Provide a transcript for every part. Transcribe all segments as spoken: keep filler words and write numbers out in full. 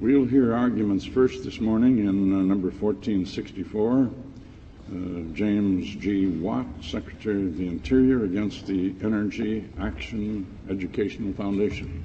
We'll hear arguments first this morning in uh, number fourteen sixty-four, uh, James G. Watt, Secretary of the Interior, against the Energy Action Educational Foundation.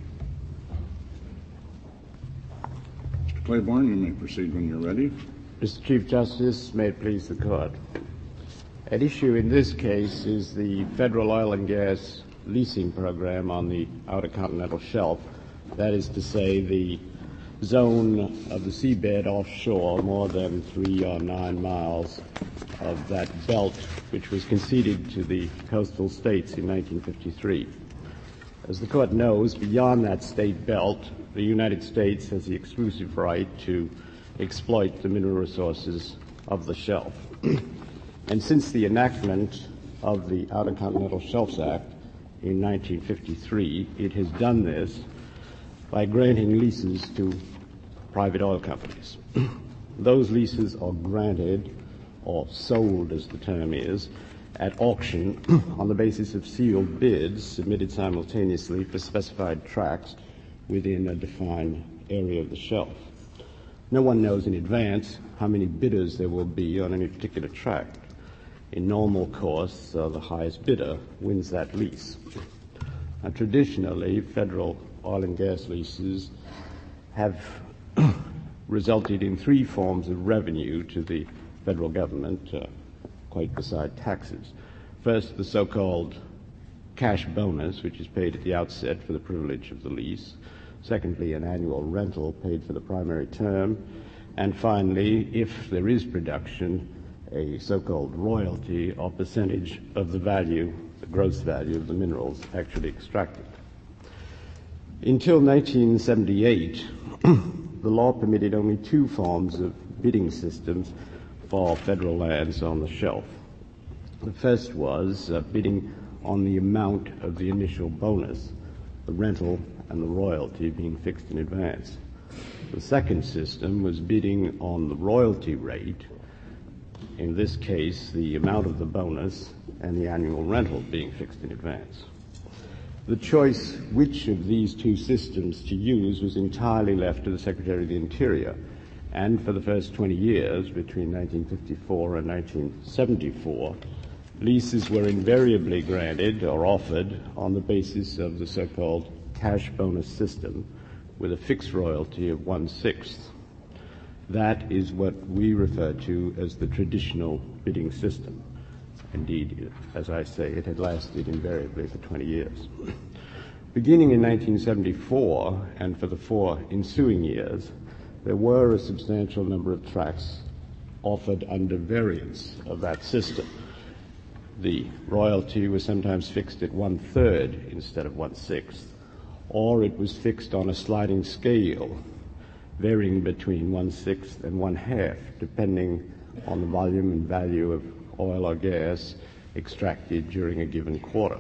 Mister Claiborne, you may proceed when you're ready. Mister Chief Justice, may it please the Court. At issue in this case is the federal oil and gas leasing program on the Outer Continental Shelf, that is to say, the zone of the seabed offshore more than three or nine miles of that belt which was conceded to the coastal states in nineteen fifty-three. As the Court knows, beyond that state belt, the United States has the exclusive right to exploit the mineral resources of the shelf. And since the enactment of the Outer Continental Shelves Act in nineteen fifty-three, it has done this by granting leases to private oil companies. Those leases are granted, or sold as the term is, at auction on the basis of sealed bids submitted simultaneously for specified tracts within a defined area of the shelf. No one knows in advance how many bidders there will be on any particular tract. In normal course, uh, the highest bidder wins that lease. Now, traditionally, federal oil and gas leases have resulted in three forms of revenue to the federal government, uh, quite beside taxes. First, the so-called cash bonus, which is paid at the outset for the privilege of the lease. Secondly, an annual rental paid for the primary term. And finally, if there is production, a so-called royalty or percentage of the value, the gross value of the minerals actually extracted. Until nineteen seventy-eight, the law permitted only two forms of bidding systems for federal lands on the shelf. The first was uh, bidding on the amount of the initial bonus, the rental and the royalty being fixed in advance. The second system was bidding on the royalty rate, in this case the amount of the bonus and the annual rental being fixed in advance. The choice which of these two systems to use was entirely left to the Secretary of the Interior, and for the first twenty years, between nineteen fifty-four and nineteen seventy-four, leases were invariably granted or offered on the basis of the so-called cash bonus system with a fixed royalty of one-sixth. That is what we refer to as the traditional bidding system. Indeed, as I say, it had lasted invariably for twenty years. Beginning in nineteen seventy-four, and for the four ensuing years, there were a substantial number of tracts offered under variants of that system. The royalty was sometimes fixed at one-third instead of one-sixth, or it was fixed on a sliding scale, varying between one-sixth and one-half, depending on the volume and value of oil or gas extracted during a given quarter.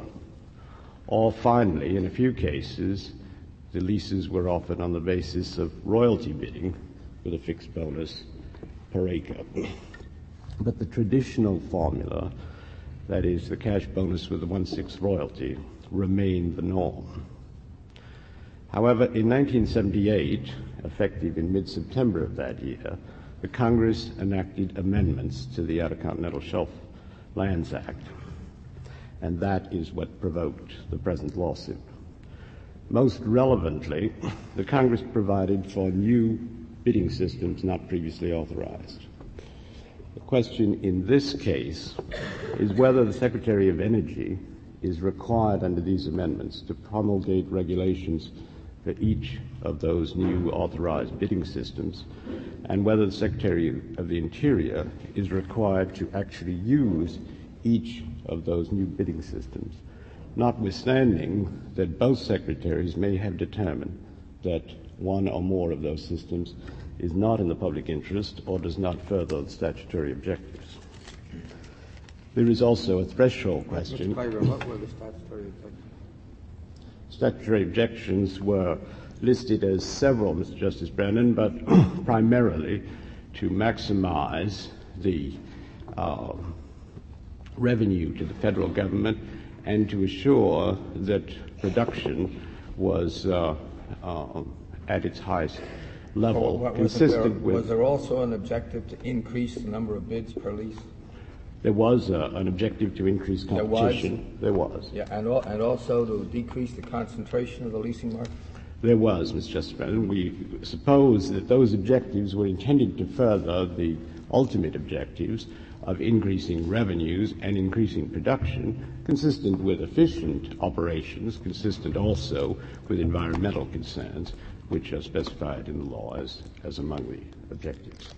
Or finally, in a few cases, the leases were offered on the basis of royalty bidding with a fixed bonus per acre. But the traditional formula, that is, the cash bonus with the one-sixth royalty, remained the norm. However, in nineteen seventy-eight, effective in mid-September of that year, the Congress enacted amendments to the Outer Continental Shelf Lands Act, and that is what provoked the present lawsuit. Most relevantly, the Congress provided for new bidding systems not previously authorized. The question in this case is whether the Secretary of Energy is required under these amendments to promulgate regulations for each of those new authorized bidding systems, and whether the Secretary of the Interior is required to actually use each of those new bidding systems, notwithstanding that both secretaries may have determined that one or more of those systems is not in the public interest or does not further the statutory objectives. There is also a threshold question. Mister Claiborne, what were the statutory objectives? Statutory objections were listed as several, Mister Justice Brennan, but primarily to maximize the uh, revenue to the federal government and to assure that production was uh, uh, at its highest level, Wa- was, consistent there, with... was there also an objective to increase the number of bids per lease? There was uh, an objective to increase competition. There was? There was. Yeah, and, al- and also to decrease the concentration of the leasing market? There was, Mister Justice Brennan. We suppose that those objectives were intended to further the ultimate objectives of increasing revenues and increasing production, consistent with efficient operations, consistent also with environmental concerns, which are specified in the law as, as among the objectives.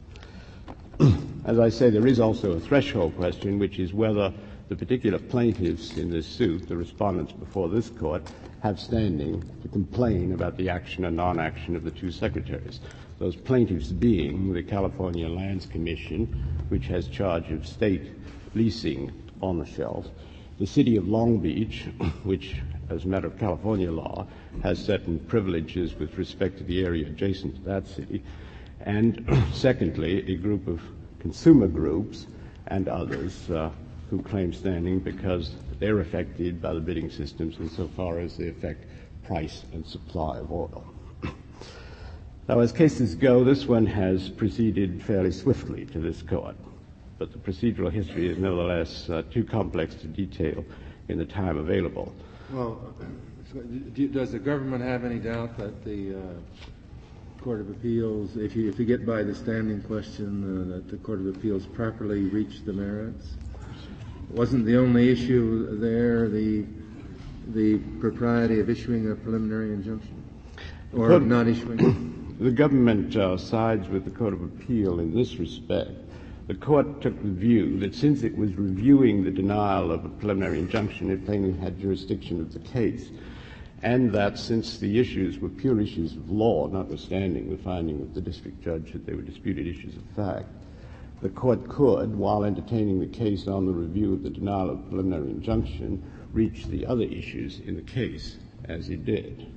As I say, there is also a threshold question, which is whether the particular plaintiffs in this suit, the respondents before this court, have standing to complain about the action or non-action of the two secretaries. Those plaintiffs being the California Lands Commission, which has charge of state leasing on the shelf, the City of Long Beach, which, as a matter of California law, has certain privileges with respect to the area adjacent to that city, and secondly, a group of consumer groups and others uh, who claim standing because they're affected by the bidding systems insofar as they affect price and supply of oil. Now, as cases go, this one has proceeded fairly swiftly to this court, but the procedural history is nevertheless uh, too complex to detail in the time available. Well, do, does the government have any doubt that the uh, Court of Appeals, if you, if you get by the standing question, uh, that the Court of Appeals properly reached the merits? Wasn't the only issue there the the propriety of issuing a preliminary injunction, or of not issuing? The government uh, sides with the Court of Appeal in this respect. The court took the view that since it was reviewing the denial of a preliminary injunction, it plainly had jurisdiction of the case, and that since the issues were pure issues of law, notwithstanding the finding of the district judge that they were disputed issues of fact, the court could, while entertaining the case on the review of the denial of preliminary injunction, reach the other issues in the case, as it did.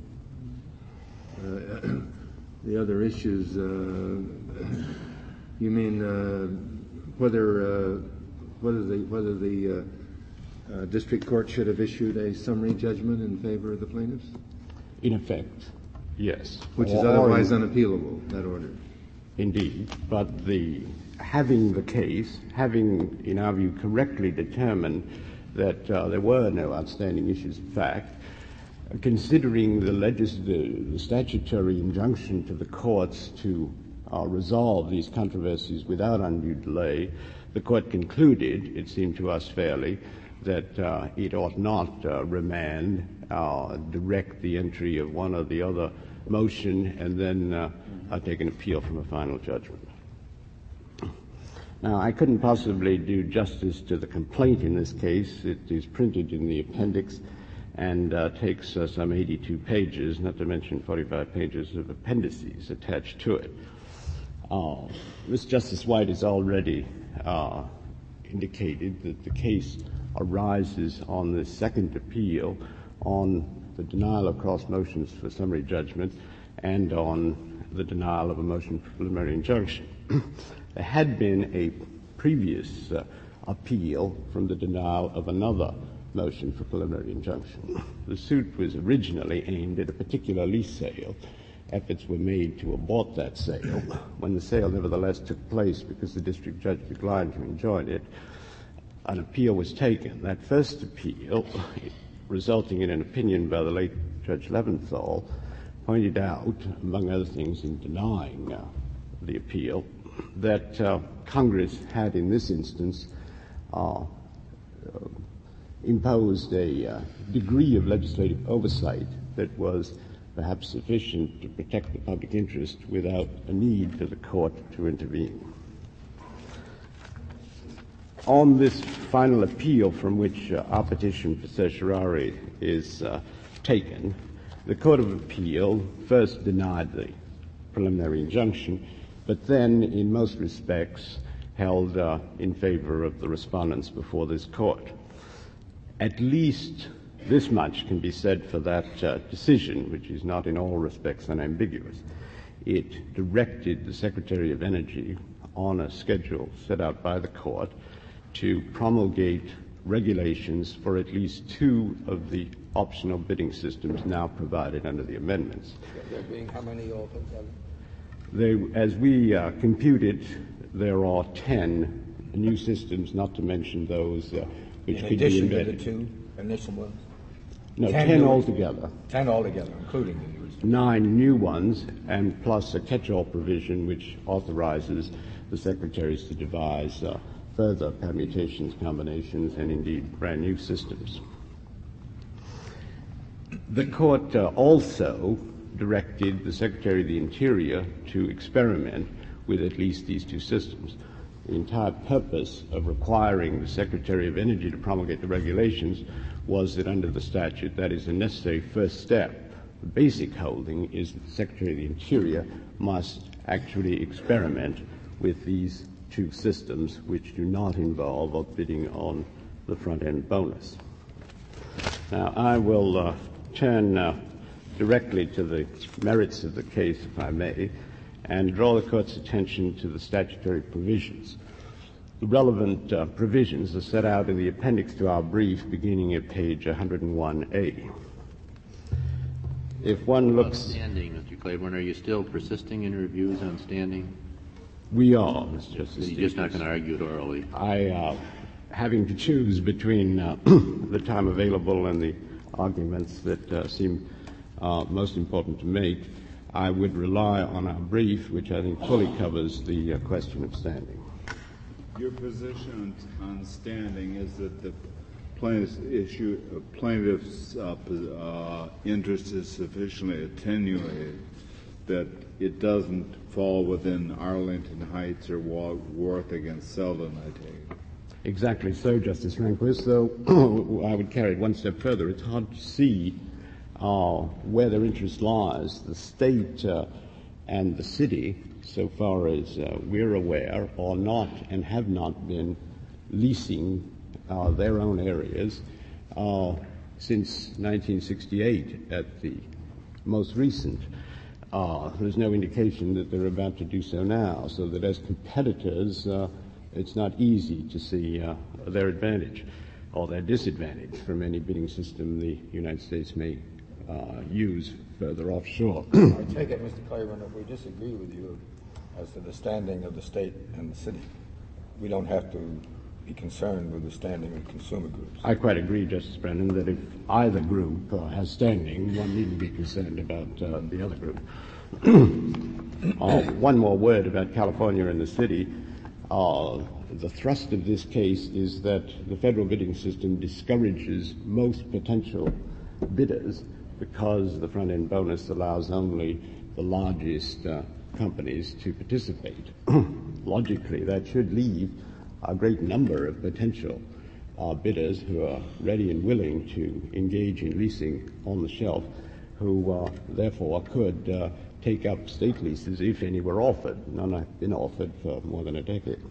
Uh, the other issues, uh, you mean uh, whether uh, whether the whether the uh, uh, district court should have issued a summary judgment in favor of the plaintiffs? In effect, yes. Which is or, otherwise or, unappealable, that order. Indeed, but the having the case, having, in our view, correctly determined that uh, there were no outstanding issues of fact, considering the, legis- the, the statutory injunction to the courts to uh, resolve these controversies without undue delay, the court concluded, it seemed to us fairly, that uh, it ought not uh, remand, uh, direct the entry of one or the other motion, and then uh, uh, take an appeal from a final judgment. Now, I couldn't possibly do justice to the complaint in this case. It is printed in the appendix and uh, takes uh, some eighty-two pages, not to mention forty-five pages of appendices attached to it. Uh, Mister Justice White has already uh, indicated that the case arises on the second appeal on the denial of cross motions for summary judgment and on the denial of a motion for preliminary injunction. There had been a previous uh, appeal from the denial of another motion for preliminary injunction. The suit was originally aimed at a particular lease sale. Efforts were made to abort that sale. When the sale nevertheless took place because the district judge declined to enjoin it, an appeal was taken. That first appeal, resulting in an opinion by the late Judge Leventhal, pointed out, among other things in denying uh, the appeal, that uh, Congress had in this instance uh, uh, imposed a uh, degree of legislative oversight that was perhaps sufficient to protect the public interest without a need for the court to intervene. On this final appeal from which uh, our petition for certiorari is uh, taken, the Court of Appeal first denied the preliminary injunction, but then, in most respects, held uh, in favor of the respondents before this court. At least this much can be said for that uh, decision, which is not in all respects unambiguous. It directed the Secretary of Energy on a schedule set out by the court to promulgate regulations for at least two of the optional bidding systems now provided under the amendments. There being how many altogether? They, as we uh, computed, there are ten new systems, not to mention those uh, which In could be addition to the embedded. two initial ones? No, ten ten new- altogether. Ten altogether, including the newest. Nine new ones, and plus a catch-all provision which authorizes the secretaries to devise uh, further permutations, combinations, and indeed brand new systems. The court uh, also directed the Secretary of the Interior to experiment with at least these two systems. The entire purpose of requiring the Secretary of Energy to promulgate the regulations was that under the statute that is a necessary first step. The basic holding is that the Secretary of the Interior must actually experiment with these two systems which do not involve outbidding on the front-end bonus. Now, I will uh, turn uh, directly to the merits of the case, if I may, and draw the Court's attention to the statutory provisions. The relevant uh, provisions are set out in the appendix to our brief, beginning at page one hundred one A. If one looks... Standing, Mister Claiborne, are you still persisting in your views on standing? We are, Mister Justice. You're just not going to argue it orally? I, uh, having to choose between uh, the time available and the arguments that uh, seem uh, most important to make, I would rely on our brief, which I think fully covers the uh, question of standing. Your position on standing is that the plaintiff's issue, uh, plaintiff's uh, uh, interest is sufficiently attenuated that it doesn't fall within Arlington Heights or Worth against Selden, I take it. Exactly so, Justice Rehnquist, though I would carry it one step further. It's hard to see uh, where their interest lies. The state uh, and the city, so far as uh, we're aware, are not and have not been leasing uh, their own areas uh, since nineteen sixty-eight at the most recent. Uh, there's no indication that they're about to do so now, so that as competitors, uh, it's not easy to see uh, their advantage or their disadvantage from any bidding system the United States may uh, use further offshore. I take it, Mister Claiborne, if we disagree with you as to the standing of the state and the city, we don't have to be concerned with the standing of consumer groups. I quite agree, Justice Brennan, that if either group uh, has standing, one needn't be concerned about uh, the other group. uh, one more word about California and the city. Uh, the thrust of this case is that the federal bidding system discourages most potential bidders because the front-end bonus allows only the largest uh, companies to participate. Logically, that should leave a great number of potential uh, bidders who are ready and willing to engage in leasing on the shelf, who uh, therefore could uh, take up state leases if any were offered. None have been offered for more than a decade.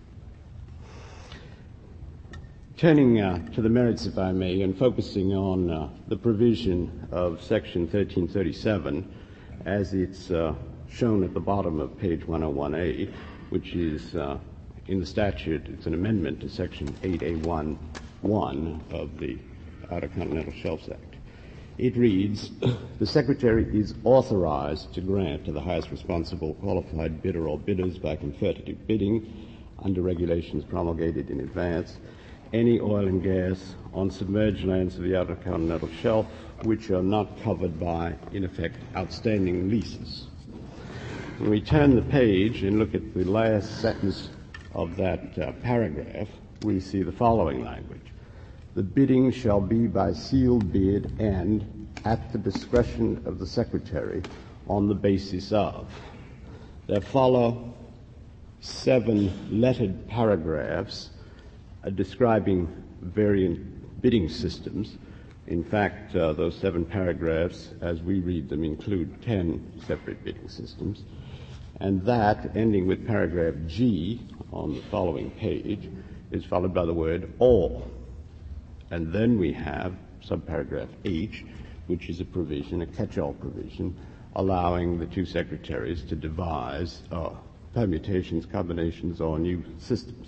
Turning uh, to the merits, if I may, and focusing on uh, the provision of Section thirteen thirty-seven as it's uh, shown at the bottom of page one oh one A, which is uh, in the statute, it's an amendment to Section eight A one one of the Outer Continental Shelves Act. It reads, the Secretary is authorized to grant to the highest responsible qualified bidder or bidders by competitive bidding under regulations promulgated in advance any oil and gas on submerged lands of the Outer Continental Shelf which are not covered by, in effect, outstanding leases. When we turn the page and look at the last sentence of that uh, paragraph, we see the following language. The bidding shall be by sealed bid and at the discretion of the Secretary on the basis of. There follow seven lettered paragraphs uh, describing variant bidding systems. In fact, uh, those seven paragraphs, as we read them, include ten separate bidding systems. And that, ending with paragraph G on the following page, is followed by the word all. And then we have subparagraph H, which is a provision, a catch-all provision, allowing the two secretaries to devise uh, permutations, combinations, or new systems.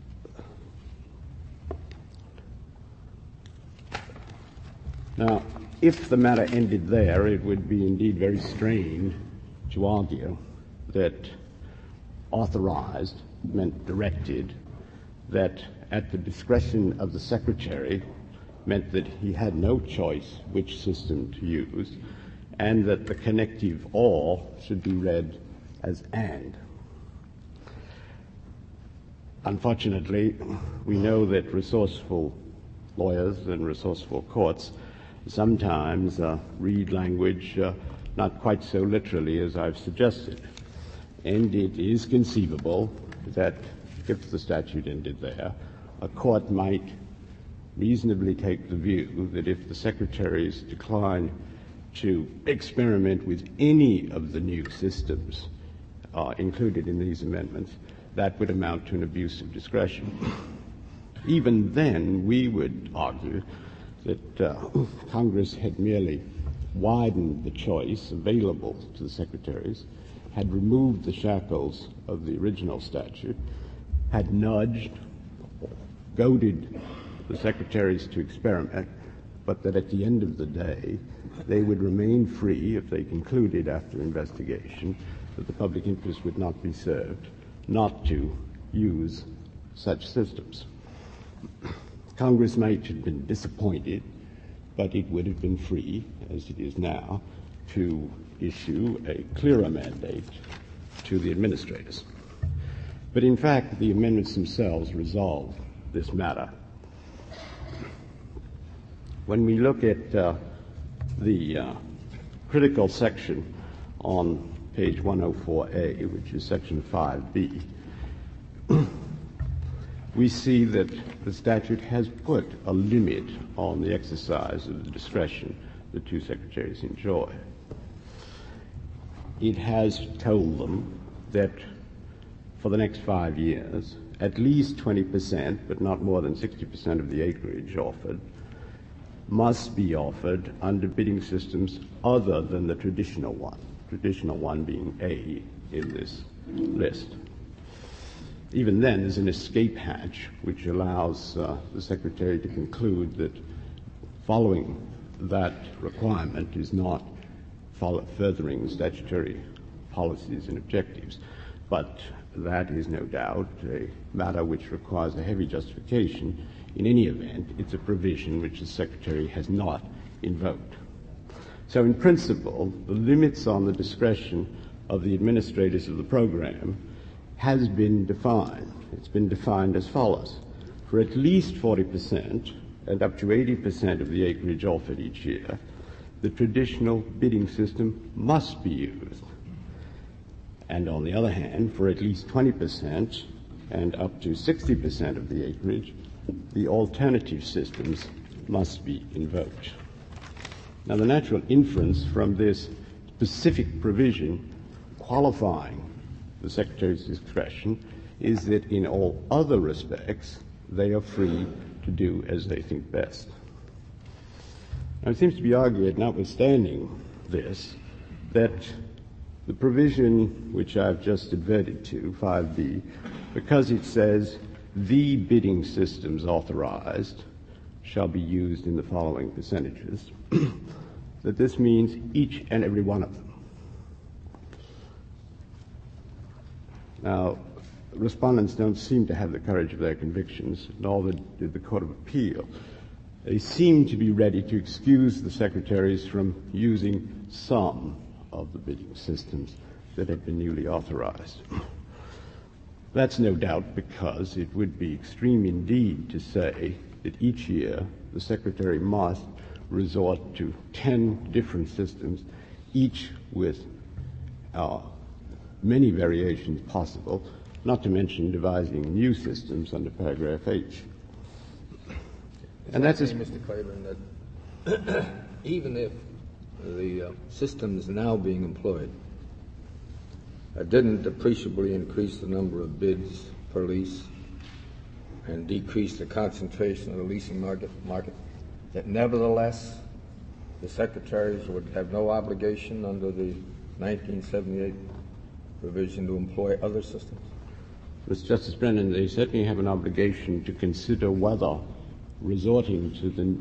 Now, if the matter ended there, it would be indeed very strange to argue that authorized meant directed, that at the discretion of the Secretary meant that he had no choice which system to use, and that the connective or should be read as and. Unfortunately, we know that resourceful lawyers and resourceful courts sometimes uh, read language uh, not quite so literally as I've suggested. And it is conceivable that if the statute ended there, a court might reasonably take the view that if the secretaries decline to experiment with any of the new systems uh, included in these amendments, that would amount to an abuse of discretion. Even then, we would argue that uh, Congress had merely widened the choice available to the secretaries, had removed the shackles of the original statute, had nudged, goaded the secretaries to experiment, but that at the end of the day, they would remain free if they concluded after investigation that the public interest would not be served, not to use such systems. Congress might have been disappointed, but it would have been free, as it is now, to issue a clearer mandate to the administrators. But in fact, the amendments themselves resolve this matter. When we look at uh, the uh, critical section on page one oh four A, which is section five B, we see that the statute has put a limit on the exercise of the discretion the two secretaries enjoy. It has told them that for the next five years, at least twenty percent, but not more than sixty percent of the acreage offered, must be offered under bidding systems other than the traditional one, traditional one being A in this list. Even then, there's an escape hatch which allows uh, the Secretary to conclude that following that requirement is not follow- furthering statutory policies and objectives. But that is no doubt a matter which requires a heavy justification. In any event, it's a provision which the Secretary has not invoked. So in principle, the limits on the discretion of the administrators of the program has been defined. It's been defined as follows. For at least forty percent and up to eighty percent of the acreage offered each year, the traditional bidding system must be used. And on the other hand, for at least twenty percent and up to sixty percent of the acreage, the alternative systems must be invoked. Now, the natural inference from this specific provision qualifying the Secretary's discretion is that in all other respects, they are free to do as they think best. Now, it seems to be argued, notwithstanding this, that the provision which I've just adverted to, five B, because it says the bidding systems authorized shall be used in the following percentages, that this means each and every one of them. Now, respondents don't seem to have the courage of their convictions, nor did the Court of Appeal. They seem to be ready to excuse the secretaries from using some of the bidding systems that have been newly authorized. That's no doubt because it would be extreme indeed to say that each year the Secretary must resort to ten different systems, each with uh, many variations possible, not to mention devising new systems under paragraph H. And that's it, Mister Claiborne, that even if the uh, systems now being employed uh, didn't appreciably increase the number of bids per lease and decrease the concentration of the leasing market, market, that nevertheless the secretaries would have no obligation under the nineteen seventy-eight provision to employ other systems? Mister Justice Brennan, they certainly have an obligation to consider whether resorting to the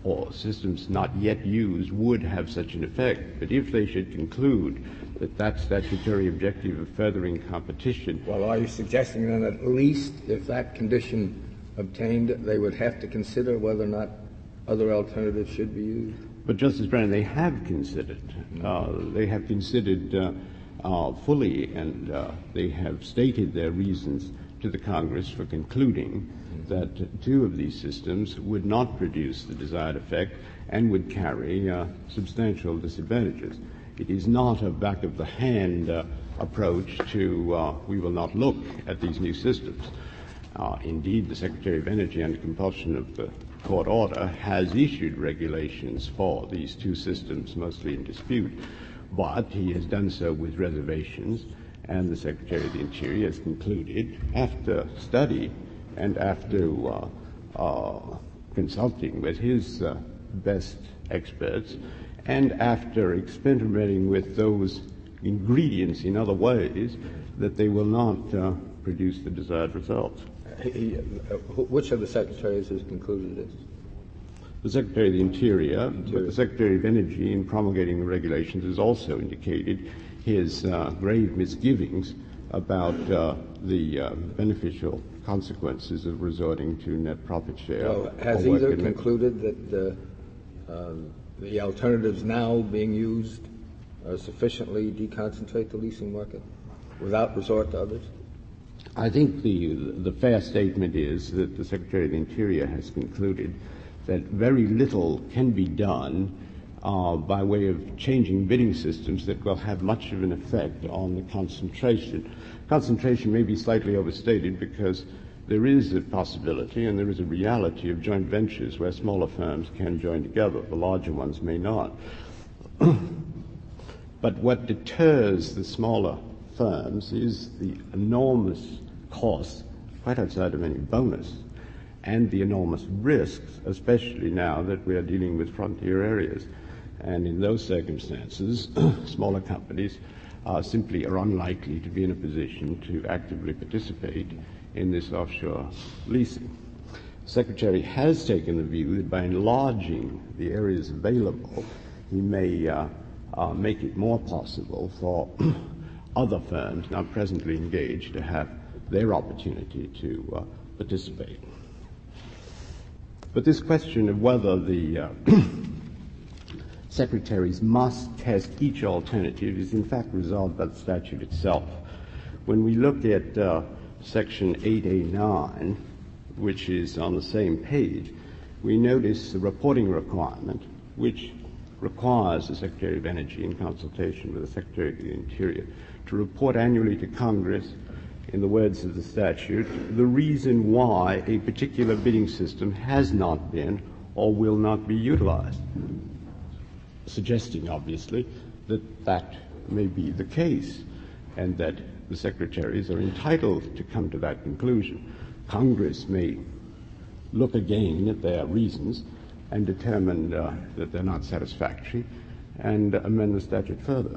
or systems not yet used would have such an effect. But if they should conclude that that statutory objective of furthering competition... Well, are you suggesting then at least if that condition obtained, they would have to consider whether or not other alternatives should be used? But, Justice Brennan, they have considered. Uh, they have considered uh, uh, fully, and uh, they have stated their reasons to the Congress for concluding that two of these systems would not produce the desired effect and would carry uh, substantial disadvantages. It is not a back-of-the-hand uh, approach to uh, we will not look at these new systems. Uh, indeed, the Secretary of Energy, under compulsion of the court order, has issued regulations for these two systems, mostly in dispute, but he has done so with reservations, and the Secretary of the Interior has concluded, after study and after uh, uh, consulting with his uh, best experts, and after experimenting with those ingredients in other ways, that they will not uh, produce the desired results. He, uh, which of the secretaries has concluded this? The Secretary of the Interior, Interior, but the Secretary of Energy, in promulgating the regulations, has also indicated his uh, grave misgivings about uh, the uh, beneficial consequences of resorting to net profit share. Well, has either concluded that uh, um, the alternatives now being used uh, sufficiently deconcentrate the leasing market without resort to others? I think the the fair statement is that the Secretary of the Interior has concluded that very little can be done uh, by way of changing bidding systems that will have much of an effect on the concentration. Concentration may be slightly overstated because there is a possibility and there is a reality of joint ventures where smaller firms can join together. The larger ones may not. But what deters the smaller firms is the enormous cost, quite outside of any bonus, and the enormous risks, especially now that we are dealing with frontier areas. And in those circumstances, smaller companies uh, simply are unlikely to be in a position to actively participate in this offshore leasing. The Secretary has taken the view that by enlarging the areas available, he may uh, uh, make it more possible for other firms now presently engaged to have their opportunity to uh, participate. But this question of whether the uh, secretaries must test each alternative is in fact resolved by the statute itself. When we look at uh, Section eight A nine, which is on the same page, we notice the reporting requirement, which requires the Secretary of Energy, in consultation with the Secretary of the Interior, to report annually to Congress, in the words of the statute, the reason why a particular bidding system has not been or will not be utilized, suggesting, obviously, that that may be the case and that the secretaries are entitled to come to that conclusion. Congress may look again at their reasons and determine uh, that they're not satisfactory and amend the statute further.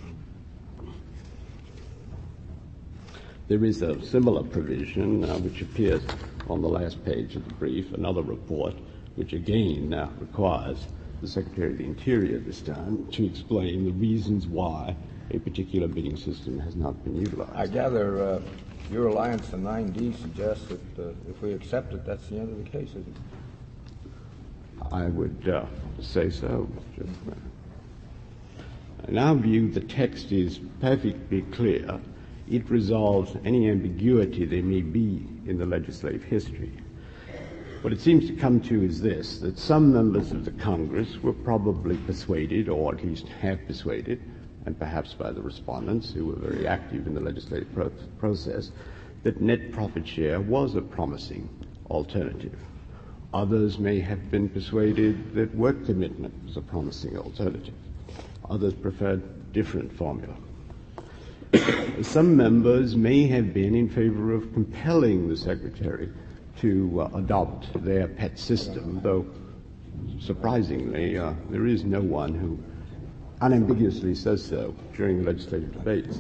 There is a similar provision uh, which appears on the last page of the brief, another report, which again uh, requires the Secretary of the Interior this time to explain the reasons why a particular bidding system has not been utilized. I gather uh, your reliance on nine D suggests that uh, if we accept it, that's the end of the case, isn't it? I would uh, say so, Mister Chairman. In our view, the text is perfectly clear. It resolves any ambiguity there may be in the legislative history. What it seems to come to is this, that some members of the Congress were probably persuaded, or at least half persuaded, and perhaps by the respondents who were very active in the legislative pro- process, that net profit share was a promising alternative. Others may have been persuaded that work commitment was a promising alternative. Others preferred different formula. Some members may have been in favor of compelling the Secretary to uh, adopt their pet system, though surprisingly uh, there is no one who unambiguously says so during the legislative debates.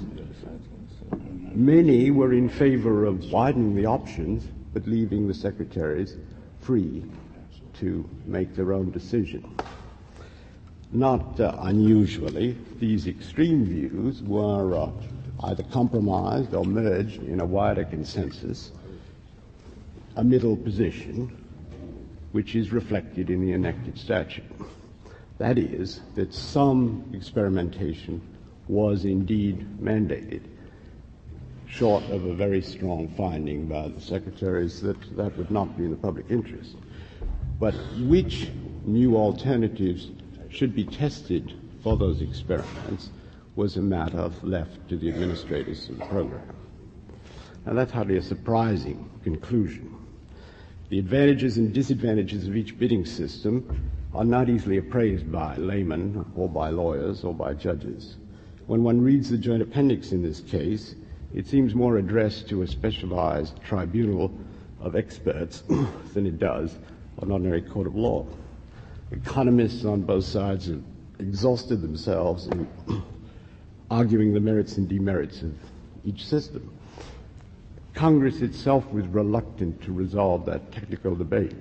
Many were in favor of widening the options but leaving the secretaries free to make their own decision. Not uh, unusually, these extreme views were uh, either compromised or merged in a wider consensus, a middle position, which is reflected in the enacted statute. That is, that some experimentation was indeed mandated, short of a very strong finding by the secretaries that that would not be in the public interest. But which new alternatives should be tested for those experiments was a matter left to the administrators of the program. Now, that's hardly a surprising conclusion. The advantages and disadvantages of each bidding system are not easily appraised by laymen or by lawyers or by judges. When one reads the joint appendix in this case, it seems more addressed to a specialized tribunal of experts than it does an ordinary court of law. Economists on both sides have exhausted themselves in arguing the merits and demerits of each system. Congress itself was reluctant to resolve that technical debate.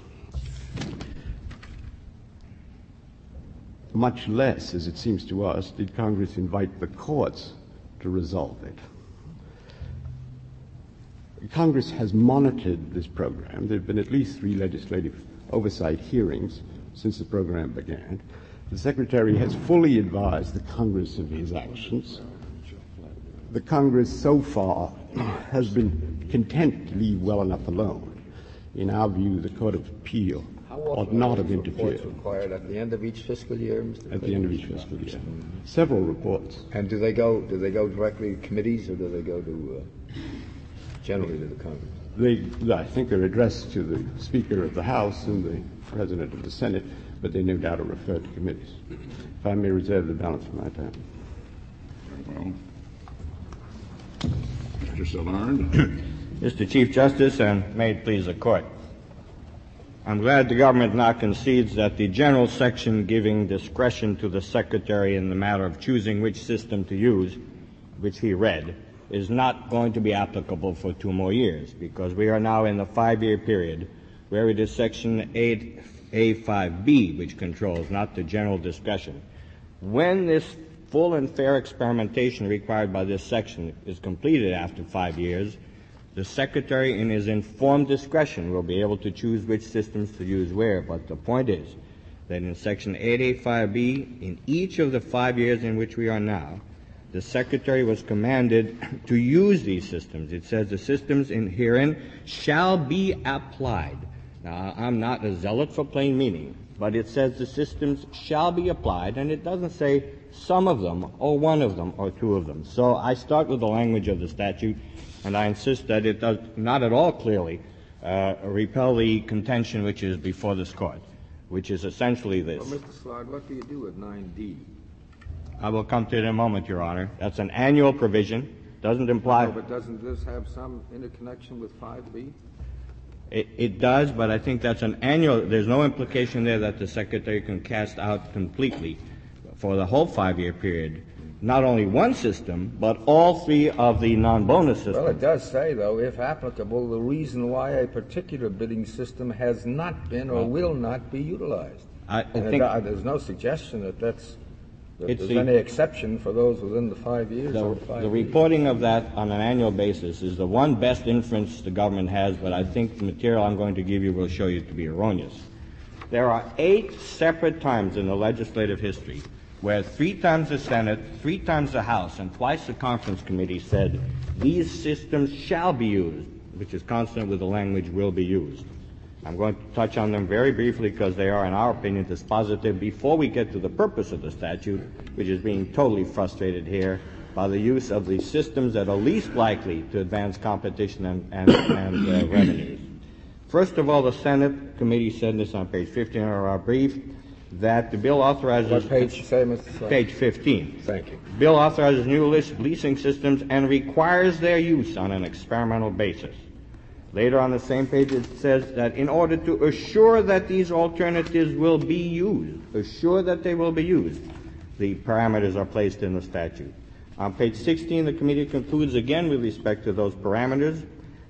Much less, as it seems to us, did Congress invite the courts to resolve it. Congress has monitored this program. There have been at least three legislative oversight hearings since the program began. The Secretary has fully advised the Congress of his actions. The Congress so far has been content to leave well enough alone. In our view, the Court of Appeal ought not have interfered. Reports required at the end of each fiscal year, Mister At the end of each fiscal year. Several reports. And do they go do they go directly to committees, or do they go to uh, generally to the Congress? They, I think they're addressed to the Speaker of the House and the President of the Senate, but they no doubt are referred to committees. If I may reserve the balance of my time. Very well. Mister Szilard. Mister Chief Justice, and may it please the Court, I'm glad the government now concedes that the general section giving discretion to the Secretary in the matter of choosing which system to use, which he read, is not going to be applicable for two more years, because we are now in the five-year period where it is Section eight A five B which controls, not the general discretion. When this full and fair experimentation required by this section is completed after five years, the Secretary, in his informed discretion, will be able to choose which systems to use where. But the point is that in Section eight A five B, in each of the five years in which we are now, the Secretary was commanded to use these systems. It says the systems in herein shall be applied. Now, I'm not a zealot for plain meaning, but it says the systems shall be applied, and it doesn't say some of them or one of them or two of them. So I start with the language of the statute, and I insist that it does not at all clearly uh, repel the contention which is before this Court, which is essentially this. Well, Mister Szilard, what do you do with nine D? I will come to it in a moment, Your Honor. That's an annual provision. Doesn't imply... No, but doesn't this have some interconnection with five B? It, it does, but I think that's an annual... There's no implication there that the Secretary can cast out completely for the whole five-year period not only one system, but all three of the non-bonus systems. Well, it does say, though, if applicable, the reason why a particular bidding system has not been or will not be utilized. I, I and think it, there's no suggestion that that's that it's there's the, any exception for those within the five years. The, or five the years. reporting of that on an annual basis is the one best inference the government has, but I think the material I'm going to give you will show you to be erroneous. There are eight separate times in the legislative history where three times the Senate, three times the House, and twice the Conference Committee said these systems shall be used, which is consonant with the language will be used. I'm going to touch on them very briefly because they are, in our opinion, dispositive before we get to the purpose of the statute, which is being totally frustrated here by the use of the systems that are least likely to advance competition and, and, and uh, revenues. First of all, the Senate committee said this on page fifteen of our brief, that the bill authorizes... What page you say, Mister Slade? Page fifteen. Thank you. Bill authorizes new list leasing systems and requires their use on an experimental basis. Later on the same page it says that in order to assure that these alternatives will be used, assure that they will be used, the parameters are placed in the statute. On page sixteen, the committee concludes again with respect to those parameters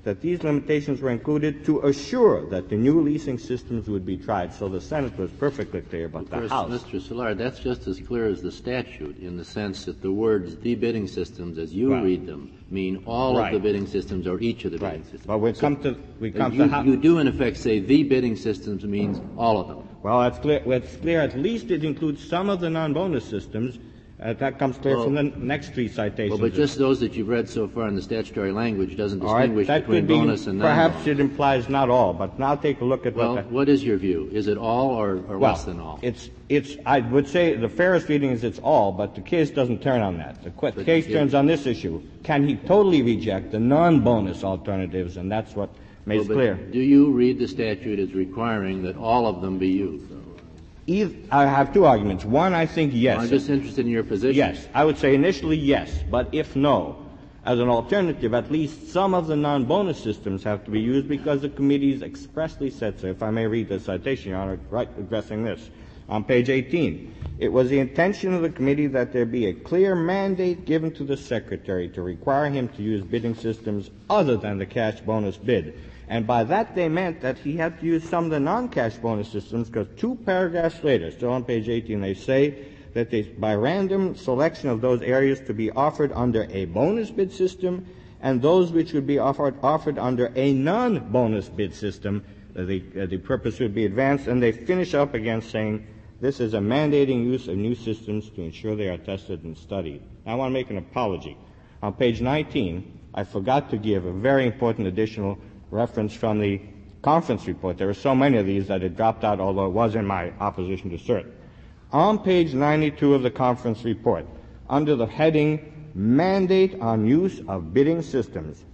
that these limitations were included to assure that the new leasing systems would be tried. So the Senate was perfectly clear, but of the course, House. Mister Szilard, that's just as clear as the statute in the sense that the words "the bidding systems," as you Well, read them, mean all right. of the bidding systems or each of the Right. bidding systems. But we So, come to we uh, come you, to how. you do in effect say the bidding systems means all of them. Well, that's clear. Well, it's clear. At least it includes some of the non-bonus systems. Uh, that comes clear Well, from the next three citations. Well, but just those that you've read so far in the statutory language doesn't all right, distinguish that between could be, bonus and perhaps non-bonus. it implies not all, but now take a look at Well, what. The, what is your view? Is it all or, or well, less than all? It's it's. I would say the fairest reading is it's all, but the case doesn't turn on that. The qu- But case it- turns on this issue: can he totally reject the non-bonus alternatives? And that's what makes Well, but clear. do you read the statute as requiring that all of them be used? Either, I have two arguments. One, I think yes. Well, I'm just interested in your position. Yes, I would say initially yes, but if no, as an alternative, at least some of the non-bonus systems have to be used because the committees expressly said so. If I may read the citation, Your Honor, right, addressing this. On page eighteen, it was the intention of the committee that there be a clear mandate given to the Secretary to require him to use bidding systems other than the cash bonus bid. And by that they meant that he had to use some of the non-cash bonus systems, because two paragraphs later, still on page eighteen, they say that they, by random selection of those areas to be offered under a bonus bid system and those which would be offered, offered under a non-bonus bid system, uh, the, uh, the purpose would be advanced. And they finish up again saying this is a mandating use of new systems to ensure they are tested and studied. I want to make an apology. On page nineteen, I forgot to give a very important additional reference from the conference report. There were so many of these that it dropped out, although it was in my opposition to cert. On page ninety-two of the conference report, under the heading Mandate on Use of Bidding Systems,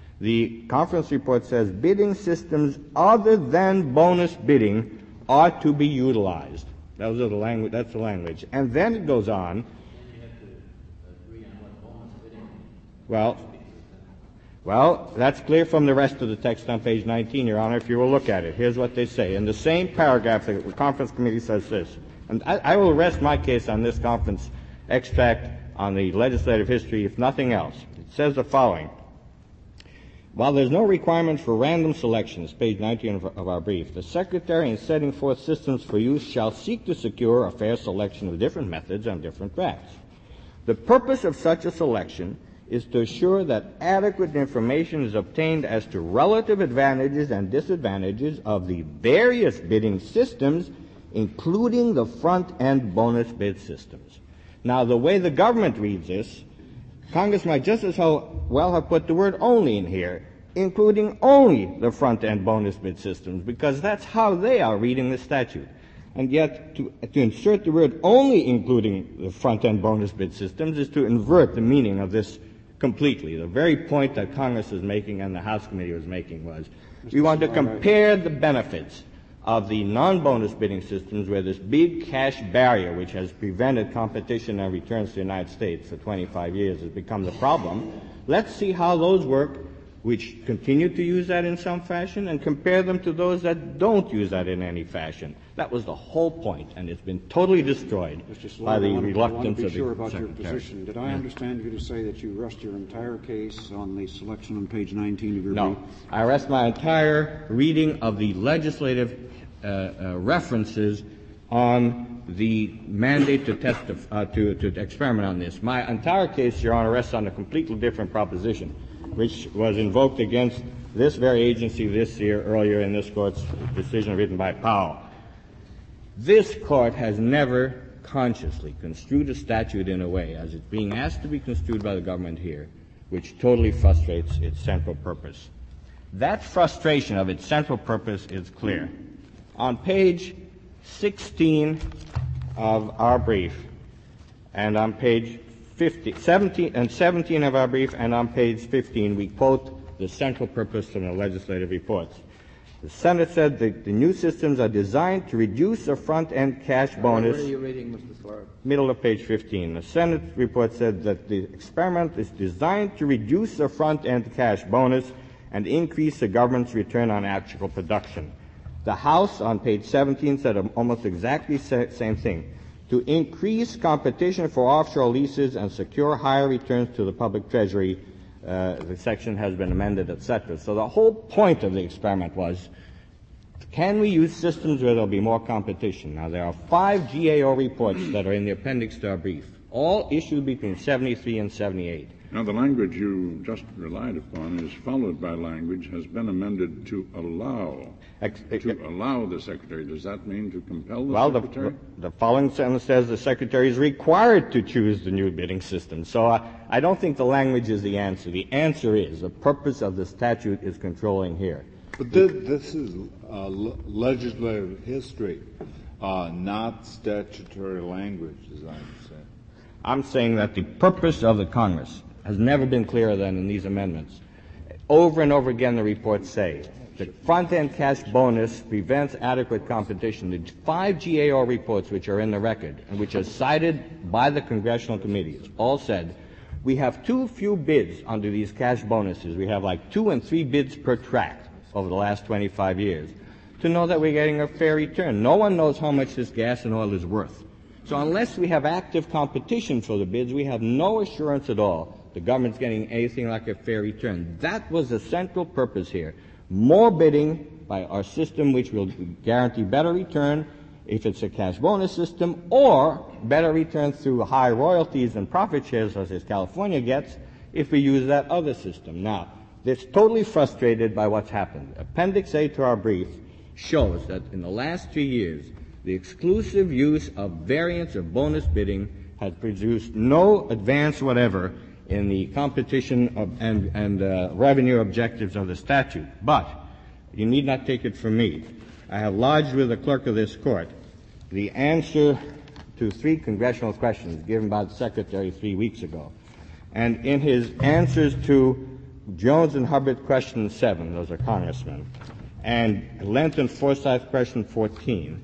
the conference report says bidding systems other than bonus bidding are to be utilized. Those are the language, that's the language. And then it goes on. Well, Well, that's clear from the rest of the text on page nineteen, Your Honor, if you will look at it. Here's what they say. In the same paragraph, the conference committee says this, and I, I will rest my case on this conference extract on the legislative history, if nothing else. It says the following. While there's no requirement for random selections, page nineteen of, of our brief, the Secretary, in setting forth systems for use, shall seek to secure a fair selection of different methods on different tracks. The purpose of such a selection is to assure that adequate information is obtained as to relative advantages and disadvantages of the various bidding systems, including the front-end bonus bid systems. Now, the way the government reads this, Congress might just as well have put the word only in here, including only the front-end bonus bid systems, because that's how they are reading the statute. And yet, to, to insert the word only including the front-end bonus bid systems is to invert the meaning of this completely. The very point that Congress is making and the House Committee was making was we want to compare the benefits of the non-bonus bidding systems where this big cash barrier which has prevented competition and returns to the United States for twenty-five years has become the problem. Let's see how those work which continue to use that in some fashion and compare them to those that don't use that in any fashion. That was the whole point, and it's been totally destroyed by the reluctance of the sure about Secretary. your position. Did I Yeah. understand you to say that you rest your entire case on the selection on page nineteen of your No. brief? I rest my entire reading of the legislative uh, uh, references on the mandate to test, uh, to, to experiment on this. My entire case, Your Honor, rests on a completely different proposition, which was invoked against this very agency this year, earlier in this Court's decision written by Powell. This Court has never consciously construed a statute in a way, as it's being asked to be construed by the government here, which totally frustrates its central purpose. That frustration of its central purpose is clear. On page sixteen of our brief, and on page fifteen, seventeen, and seventeen of our brief, and on page fifteen, we quote the central purpose from the legislative reports. The Senate said that the new systems are designed to reduce the front-end cash bonus. Where are you reading, Mister Slaughter? Middle of page fifteen. The Senate report said that the experiment is designed to reduce the front-end cash bonus and increase the government's return on actual production. The House, on page seventeen, said almost exactly the same thing. To increase competition for offshore leases and secure higher returns to the public treasury, uh, the section has been amended, et cetera. So the whole point of the experiment was, can we use systems where there'll be more competition? Now, there are five G A O reports that are in the appendix to our brief, all issued between seventy-three and seventy-eight. Now, the language you just relied upon is followed by language has been amended to allow Ex- to uh, allow the Secretary. Does that mean to compel the well, Secretary? Well, the, the following sentence says the Secretary is required to choose the new bidding system. So uh, I don't think the language is the answer. The answer is the purpose of the statute is controlling here. But this, this is uh, l- legislative history, uh, not statutory language, as I understand. I'm saying that the purpose of the Congress has never been clearer than in these amendments. Over and over again, the reports say the front-end cash bonus prevents adequate competition. The five G A O reports which are in the record and which are cited by the congressional committees all said we have too few bids under these cash bonuses. We have like two and three bids per tract over the last twenty-five years to know that we're getting a fair return. No one knows how much this gas and oil is worth. So unless we have active competition for the bids, we have no assurance at all the government's getting anything like a fair return. That was the central purpose here. More bidding by our system, which will guarantee better return if it's a cash bonus system, or better return through high royalties and profit shares, as California gets, if we use that other system. Now, it's totally frustrated by what's happened. Appendix A to our brief shows that in the last three years, the exclusive use of variants of bonus bidding has produced no advance whatever in the competition of, and, and uh, revenue objectives of the statute. But you need not take it from me. I have lodged with the clerk of this court the answer to three congressional questions given by the Secretary three weeks ago. And in his answers to Jones and Hubbard question seven, those are congressmen, and Lenton Forsyth question fourteen,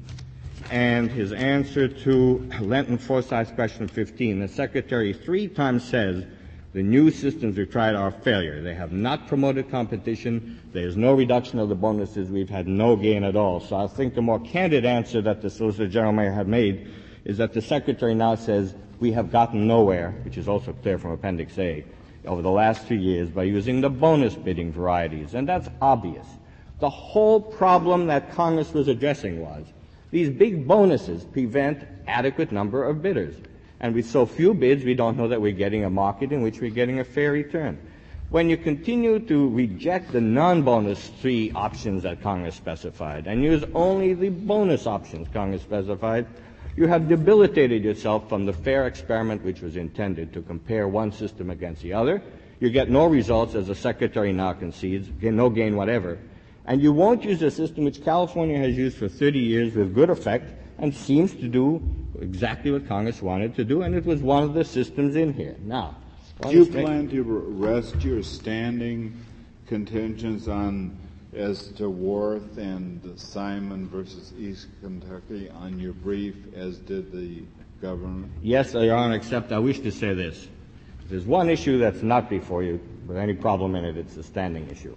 and his answer to Lenton Forsyth question fifteen, the Secretary three times says the new systems we've tried are a failure. They have not promoted competition. There's no reduction of the bonuses. We've had no gain at all. So I think the more candid answer that the Solicitor General may have made is that the Secretary now says we have gotten nowhere, which is also clear from Appendix A, over the last few years by using the bonus bidding varieties. And that's obvious. The whole problem that Congress was addressing was these big bonuses prevent adequate number of bidders. And with so few bids, we don't know that we're getting a market in which we're getting a fair return. When you continue to reject the non-bonus three options that Congress specified and use only the bonus options Congress specified, you have debilitated yourself from the fair experiment which was intended to compare one system against the other. You get no results, as the Secretary now concedes, no gain whatever. And you won't use a system which California has used for thirty years with good effect and seems to do exactly what Congress wanted to do, and it was one of the systems in here. Now, do you plan to rest your standing contentions on as to Worth and Simon versus East Kentucky on your brief, as did the government? Yes, Your Honor, except I wish to say this. If there's one issue that's not before you with any problem in it, it's the standing issue.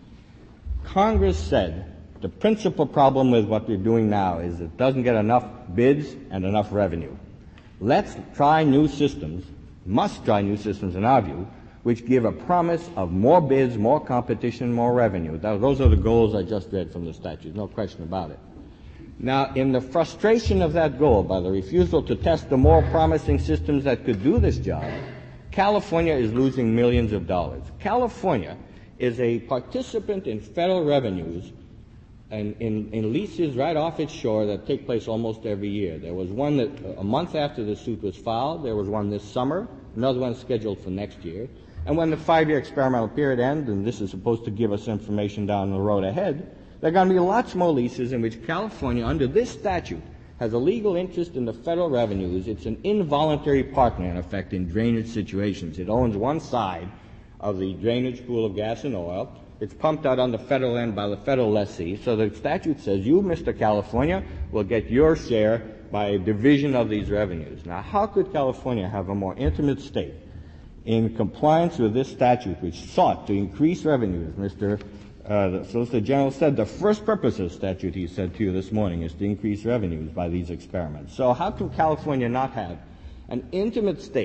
Congress said the principal problem with what we're doing now is it doesn't get enough bids and enough revenue. Let's try new systems, must try new systems in our view, which give a promise of more bids, more competition, more revenue. That, those are the goals I just read from the statute, no question about it. Now, in the frustration of that goal by the refusal to test the more promising systems that could do this job, California is losing millions of dollars. California is a participant in federal revenues and in, in leases right off its shore that take place almost every year. There was one that uh, a month after the suit was filed. There was one this summer, another one scheduled for next year. And when the five-year experimental period ends, and this is supposed to give us information down the road ahead, there are going to be lots more leases in which California, under this statute, has a legal interest in the federal revenues. It's an involuntary partner, in effect, in drainage situations. It owns one side of the drainage pool of gas and oil. It's pumped out on the federal end by the federal lessee. So the statute says you, Mister California, will get your share by a division of these revenues. Now, how could California have a more intimate stake in compliance with this statute, which sought to increase revenues? Mister Uh, the Solicitor General said the first purpose of the statute, he said to you this morning, is to increase revenues by these experiments. So how can California not have an intimate stake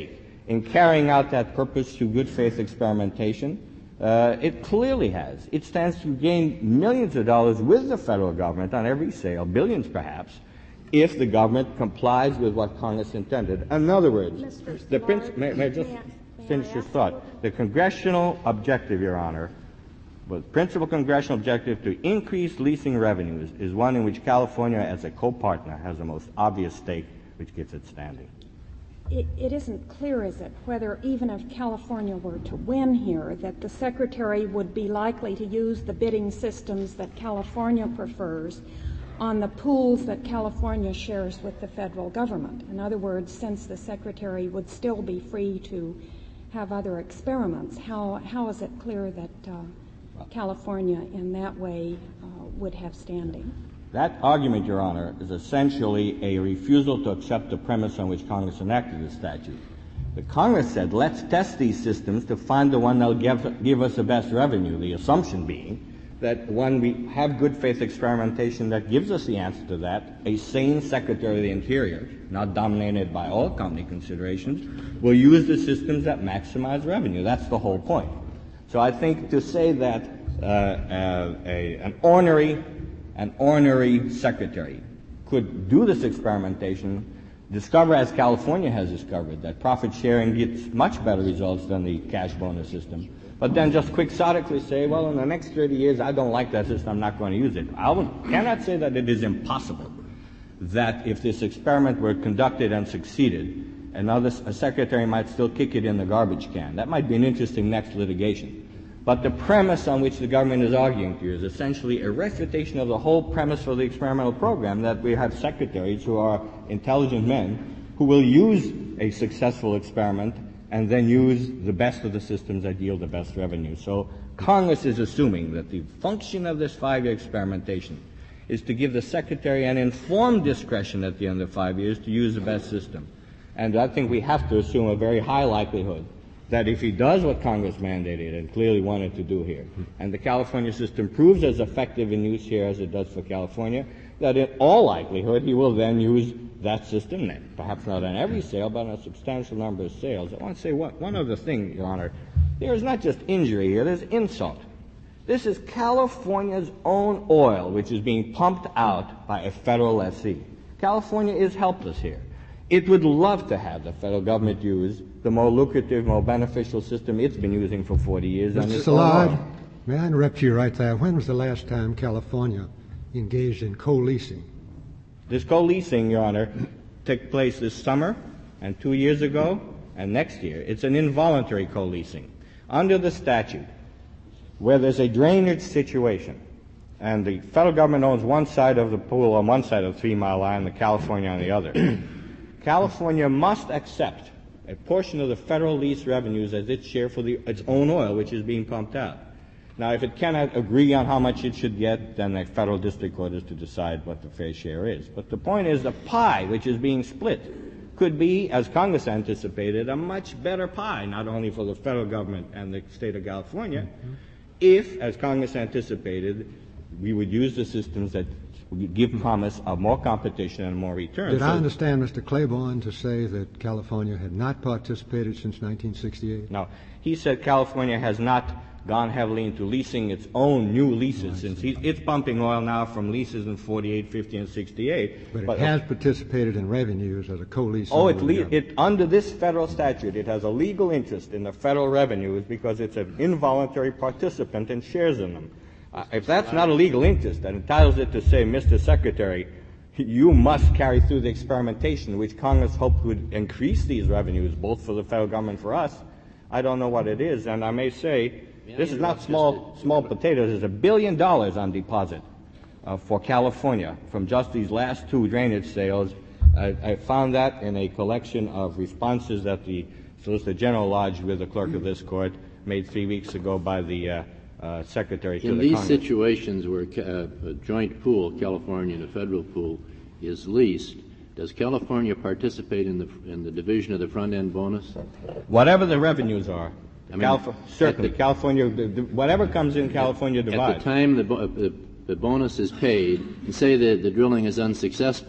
in carrying out that purpose through good faith experimentation? Uh, it clearly has. It stands to gain millions of dollars with the federal government on every sale, billions perhaps, if the government complies with what Congress intended. In other words, Mister the Szilard, princ- may, may I just may I- may finish I this ask thought? you- The congressional objective, Your Honor, the principal congressional objective to increase leasing revenues is one in which California, as a co-partner, has the most obvious stake, which gives it standing. It, it isn't clear, is it, whether even if California were to win here, that the Secretary would be likely to use the bidding systems that California prefers on the pools that California shares with the federal government. In other words, since the Secretary would still be free to have other experiments, how, how is it clear that uh, California in that way uh, would have standing? That argument, Your Honor, is essentially a refusal to accept the premise on which Congress enacted the statute. The Congress said, let's test these systems to find the one that will give, give us the best revenue, the assumption being that when we have good faith experimentation that gives us the answer to that, a sane Secretary of the Interior, not dominated by all company considerations, will use the systems that maximize revenue. That's the whole point. So I think to say that uh, uh, a, an ornery An ornery secretary could do this experimentation, discover, as California has discovered, that profit sharing gets much better results than the cash bonus system, but then just quixotically say, well, in the next thirty years, I don't like that system, I'm not going to use it. I cannot say that it is impossible that if this experiment were conducted and succeeded, another a secretary might still kick it in the garbage can. That might be an interesting next litigation. But the premise on which the government is arguing here is essentially a refutation of the whole premise for the experimental program, that we have secretaries who are intelligent men who will use a successful experiment and then use the best of the systems that yield the best revenue. So Congress is assuming that the function of this five-year experimentation is to give the secretary an informed discretion at the end of five years to use the best system. And I think we have to assume a very high likelihood that if he does what Congress mandated and clearly wanted to do here, and the California system proves as effective in use here as it does for California, that in all likelihood he will then use that system, perhaps not on every sale, but on a substantial number of sales. I want to say one, one other thing, Your Honor. There is not just injury here, there's insult. This is California's own oil, which is being pumped out by a federal lessee. California is helpless here. It would love to have the federal government use the more lucrative, more beneficial system it's been using for forty years. Mister Szilard, may I interrupt you right there? When was the last time California engaged in co-leasing? This co-leasing, Your Honor, took place this summer and two years ago and next year. It's an involuntary co-leasing. Under the statute, where there's a drainage situation and the federal government owns one side of the pool on one side of the Three Mile Line, the California on the other, California must accept a portion of the federal lease revenues as its share for the, its own oil, which is being pumped out. Now, if it cannot agree on how much it should get, then the federal district court is to decide what the fair share is. But the point is, the pie which is being split could be, as Congress anticipated, a much better pie, not only for the federal government and the state of California, mm-hmm. if, as Congress anticipated, we would use the systems that give promise of more competition and more return. Did so I understand Mister Claiborne to say that California had not participated since nineteen sixty-eight? No. He said California has not gone heavily into leasing its own new leases, oh, since he, it's pumping oil now from leases in forty-eight, fifty, and sixty-eight. But it but has uh, participated in revenues as a co-lease. Oh, it, le- it under this federal statute, it has a legal interest in the federal revenues because it's an involuntary participant and shares in them. Uh, if that's not a legal interest, that entitles it to say, Mister Secretary, you must carry through the experimentation, which Congress hoped would increase these revenues, both for the federal government and for us. I don't know what it is, and I may say, may this is not small small potatoes. There's a billion dollars on deposit uh, for California from just these last two drainage sales. I, I found that in a collection of responses that the Solicitor General lodged with the clerk of this court, made three weeks ago by the uh, Uh, secretary to in the these Congress. situations where uh, a joint pool, California and a federal pool, is leased, does California participate in the in the division of the front end bonus? Whatever the revenues are, I mean, Calif- certainly the, California, the, the, whatever comes in, California divides. At the time the, bo- the, the bonus is paid, and say that the drilling is unsuccessful,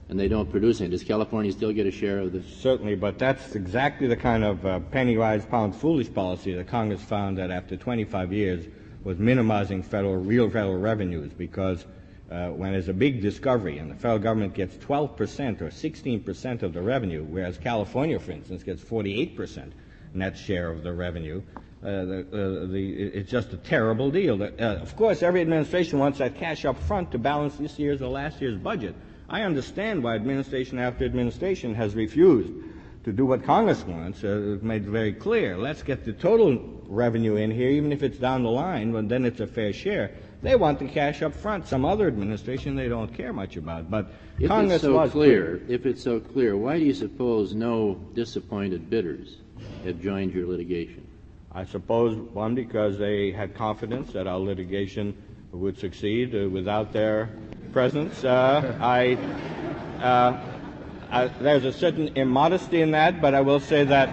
and they don't produce any. Does California still get a share of this? Certainly, but that's exactly the kind of uh, penny-wise, pound-foolish policy that Congress found that after twenty-five years was minimizing federal, real federal revenues, because uh, when there's a big discovery and the federal government gets twelve percent or sixteen percent of the revenue, whereas California, for instance, gets forty-eight percent net share of the revenue, uh, the, uh, the, it's just a terrible deal. Uh, of course, every administration wants that cash up front to balance this year's or last year's budget. I understand why administration after administration has refused to do what Congress wants. Uh, it's made very clear. Let's get the total revenue in here, even if it's down the line, but then it's a fair share. They want the cash up front. Some other administration they don't care much about. But if Congress it's so was clear, clear, if it's so clear, why do you suppose no disappointed bidders have joined your litigation? I suppose, one, because they had confidence that our litigation would succeed uh, without their presence. Uh, I, uh, I, there's a certain immodesty in that, but I will say that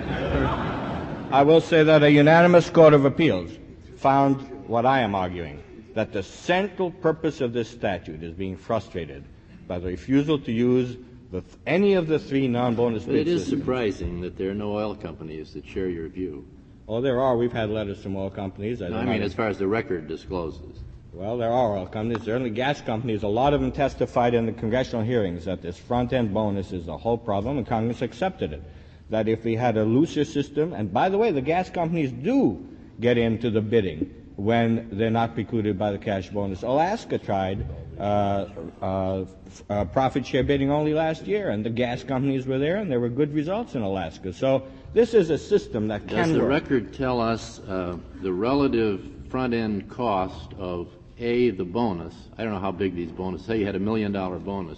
I will say that a unanimous Court of Appeals found what I am arguing, that the central purpose of this statute is being frustrated by the refusal to use the, any of the three non-bonus But it is systems. surprising that there are no oil companies that share your view. Oh, there are. We've had letters from oil companies. No, I mean, as far as the record discloses. Well, there are oil companies, certainly gas companies. A lot of them testified in the congressional hearings that this front-end bonus is the whole problem, and Congress accepted it. That if we had a looser system, and by the way, the gas companies do get into the bidding when they're not precluded by the cash bonus. Alaska tried uh, uh, uh, profit share bidding only last year, and the gas companies were there, and there were good results in Alaska. So this is a system that can Does the work. record tell us uh, the relative front-end cost of A, the bonus? I don't know how big these bonuses. Say you had a million-dollar bonus.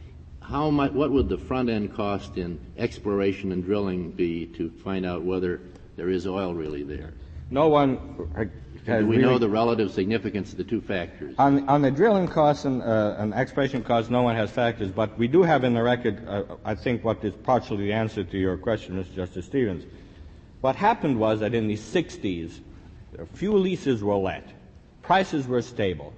How much? What would the front-end cost in exploration and drilling be to find out whether there is oil really there? No one has Do we really know the relative significance of the two factors? On, on the drilling costs and, uh, and exploration costs, no one has factors, but we do have in the record, uh, I think, what is partially the answer to your question, Mister Justice Stevens. What happened was that in the sixties, a few leases were let, prices were stable,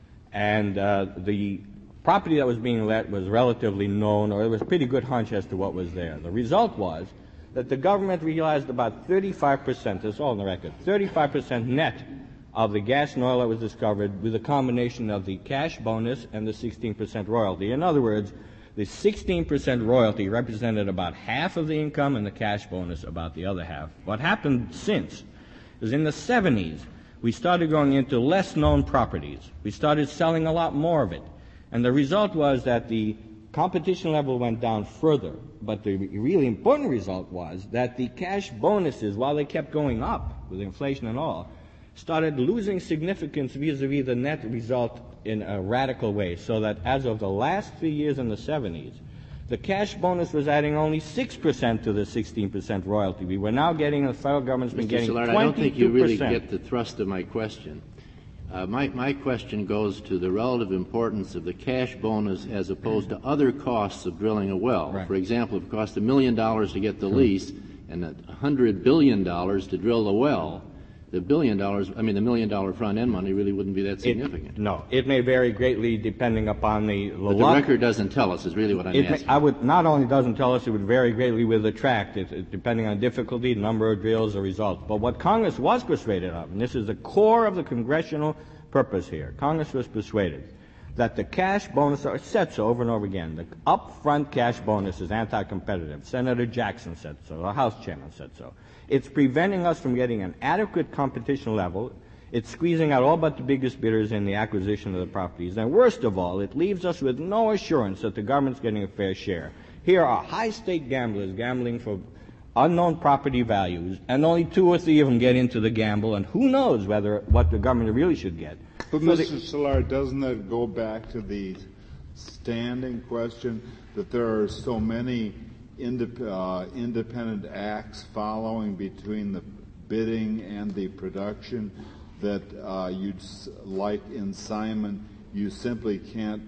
and uh, the property that was being let was relatively known, or there was a pretty good hunch as to what was there. The result was that the government realized about thirty-five percent, that's all in the record, thirty-five percent net of the gas and oil that was discovered with a combination of the cash bonus and the sixteen percent royalty. In other words, the sixteen percent royalty represented about half of the income and the cash bonus about the other half. What happened since is in the seventies, we started going into less known properties. We started selling a lot more of it. And the result was that the competition level went down further. But the really important result was that the cash bonuses, while they kept going up with inflation and all, started losing significance vis-a-vis the net result in a radical way. So that as of the last three years in the seventies, the cash bonus was adding only six percent to the sixteen percent royalty. We were now getting, the federal government's been Mister getting Szilard, twenty-two percent. I don't think you really get the thrust of my question. Uh, my, my question goes to the relative importance of the cash bonus as opposed to other costs of drilling a well. Right. For example, if it cost a million dollars to get the lease and a hundred billion dollars to drill the well, the billion dollars, I mean the million dollar front end money really wouldn't be that significant. It, no, it may vary greatly depending upon the, the But the luck. record doesn't tell us is really what I'm It may, asking. I would not only doesn't tell us, it would vary greatly with the tract, it, it, depending on difficulty, number of drills, the result. But what Congress was persuaded of, and this is the core of the congressional purpose here, Congress was persuaded that the cash bonus, or said so over and over again, the upfront cash bonus is anti-competitive. Senator Jackson said so, the House Chairman said so. It's preventing us from getting an adequate competition level. It's squeezing out all but the biggest bidders in the acquisition of the properties. And worst of all, it leaves us with no assurance that the government's getting a fair share. Here are high-stake gamblers gambling for unknown property values, and only two or three of them get into the gamble, and who knows whether what the government really should get. But, So Mister the, Szilard, doesn't that go back to the standing question that there are so many indep- uh, independent acts following between the bidding and the production that uh, you'd, s- like in Simon, you simply can't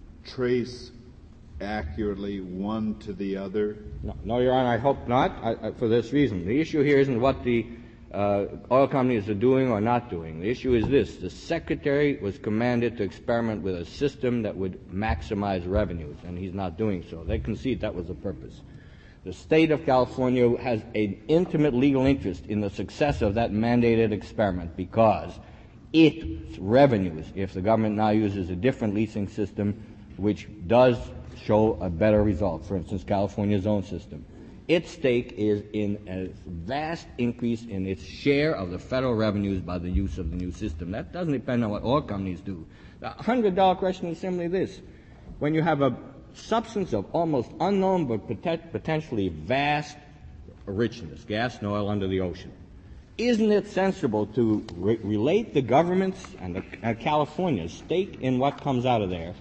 trace accurately one to the other? no, no, Your Honor, I hope not, I, I, for this reason. The issue here isn't what the uh, oil companies are doing or not doing. The issue is this. The Secretary was commanded to experiment with a system that would maximize revenues, and he's not doing so. They concede that was the purpose. The state of California has an intimate legal interest in the success of that mandated experiment because its revenues, if the government now uses a different leasing system, which does show a better result, for instance, California's own system, its stake is in a vast increase in its share of the federal revenues by the use of the new system. That doesn't depend on what oil companies do. The one hundred dollar question is simply this. When you have a substance of almost unknown but pot- potentially vast richness, gas and oil under the ocean, isn't it sensible to re- relate the government's and the, uh, California's stake in what comes out of there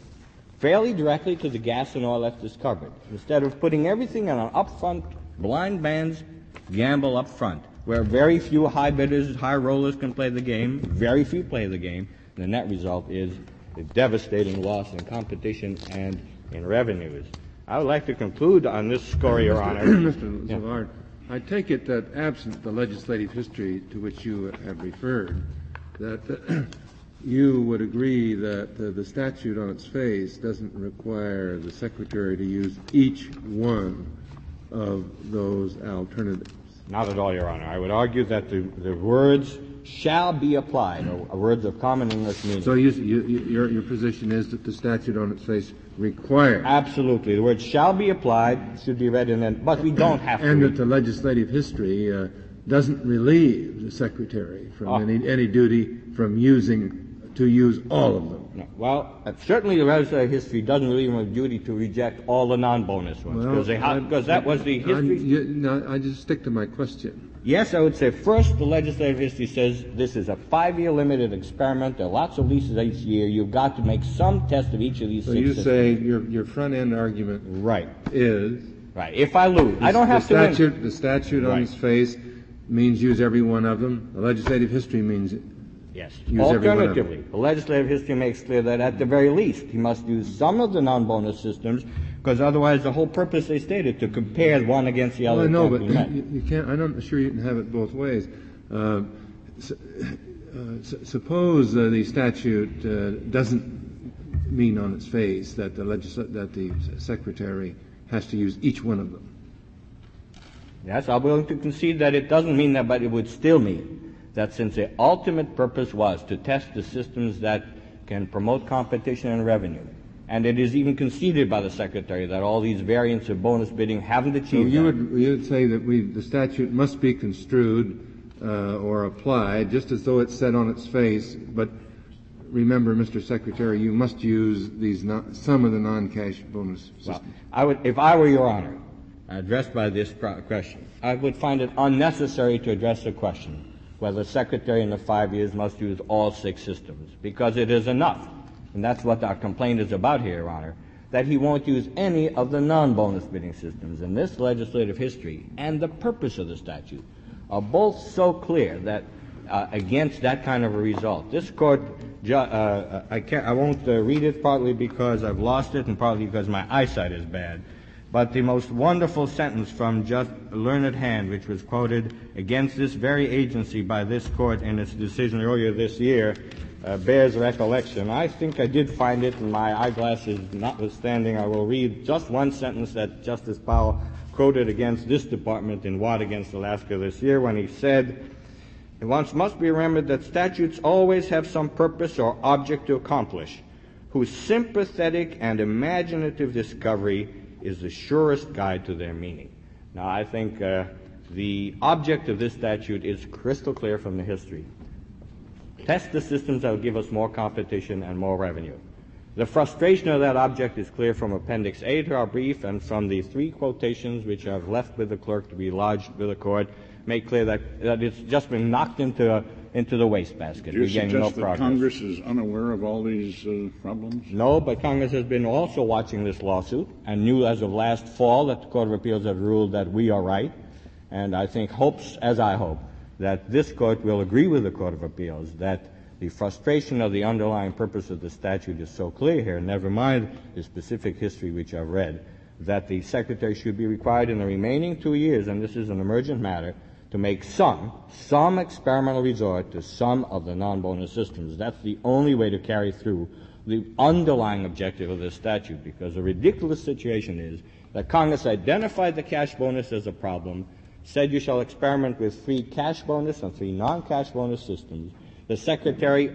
fairly directly to the gas and oil that's discovered, instead of putting everything on an upfront, blind man's gamble up front, where very few high bidders, high rollers can play the game, very few play the game, and the net result is a devastating loss in competition and in revenues. I would like to conclude on this score, Your Honor. Mister Zavard, I take it that absent the legislative history to which you have referred, that uh, you would agree that uh, the statute on its face doesn't require the Secretary to use each one of those alternatives. Not at all, Your Honor. I would argue that the, the words shall be applied, or, or words of common English meaning. So you, you, your, your position is that the statute on its face requires. Absolutely. The word shall be applied should be read in then, but we don't have and to. And that the legislative history uh, doesn't relieve the Secretary from oh. any, any duty from using to use all of them. No. Well, uh, certainly the legislative history doesn't relieve them of duty to reject all the non-bonus ones, because well, that was the history. You, no, I just stick to my question. Yes, I would say first the legislative history says this is a five-year limited experiment. There are lots of leases each year. You've got to make some test of each of these so six you systems. say your your front-end argument right. is... Right. If I lose, I don't have the to statute, win. The statute right. on its face means use every one of them. The legislative history means yes. use Alternatively, every one of them. The legislative history makes clear that at the very least he must use some of the non-bonus systems, because otherwise the whole purpose they stated to compare one against the other. Well, I know, but you, you can't. I'm not sure you can have it both ways. Uh, s- uh, s- suppose uh, the statute uh, doesn't mean on its face that the legisl- that the Secretary has to use each one of them. Yes, I'm willing to concede that it doesn't mean that, but it would still mean that since the ultimate purpose was to test the systems that can promote competition and revenue, and it is even conceded by the Secretary that all these variants of bonus bidding haven't achieved so you that. would, you would say that we, the statute must be construed uh, or applied just as though it's said on its face, but remember, Mister Secretary, you must use these non, some of the non-cash bonus systems. Well, I would, if I were Your Honor, addressed by this question, I would find it unnecessary to address the question whether the Secretary in the five years must use all six systems, because it is enough, and that's what our complaint is about here, Your Honor, that he won't use any of the non-bonus bidding systems. And this legislative history and the purpose of the statute are both so clear that uh, against that kind of a result. This court, ju- uh, I can't, I won't uh, read it, partly because I've lost it and partly because my eyesight is bad. But the most wonderful sentence from Just Learned Hand, which was quoted against this very agency by this court in its decision earlier this year, uh, bears recollection. I think I did find it, and my eyeglasses notwithstanding, I will read just one sentence that Justice Powell quoted against this department in Watt against Alaska this year, when he said, "It once must be remembered that statutes always have some purpose or object to accomplish, whose sympathetic and imaginative discovery is the surest guide to their meaning." Now, I think uh, the object of this statute is crystal clear from the history. Test the systems that will give us more competition and more revenue. The frustration of that object is clear from Appendix A to our brief, and from the three quotations which I've left with the clerk to be lodged with the court, make clear that, that it's just been knocked into a, into the wastebasket. Do you suggest no that progress. Congress is unaware of all these uh, problems? No, but Congress has been also watching this lawsuit and knew as of last fall that the Court of Appeals had ruled that we are right, and I think hopes, as I hope, that this Court will agree with the Court of Appeals that the frustration of the underlying purpose of the statute is so clear here, never mind the specific history which I've read, that the Secretary should be required in the remaining two years, and this is an emergent matter, to to make some, some experimental resort to some of the non-bonus systems. That's the only way to carry through the underlying objective of this statute, because the ridiculous situation is that Congress identified the cash bonus as a problem, said you shall experiment with three cash bonus and three non-cash bonus systems. The Secretary,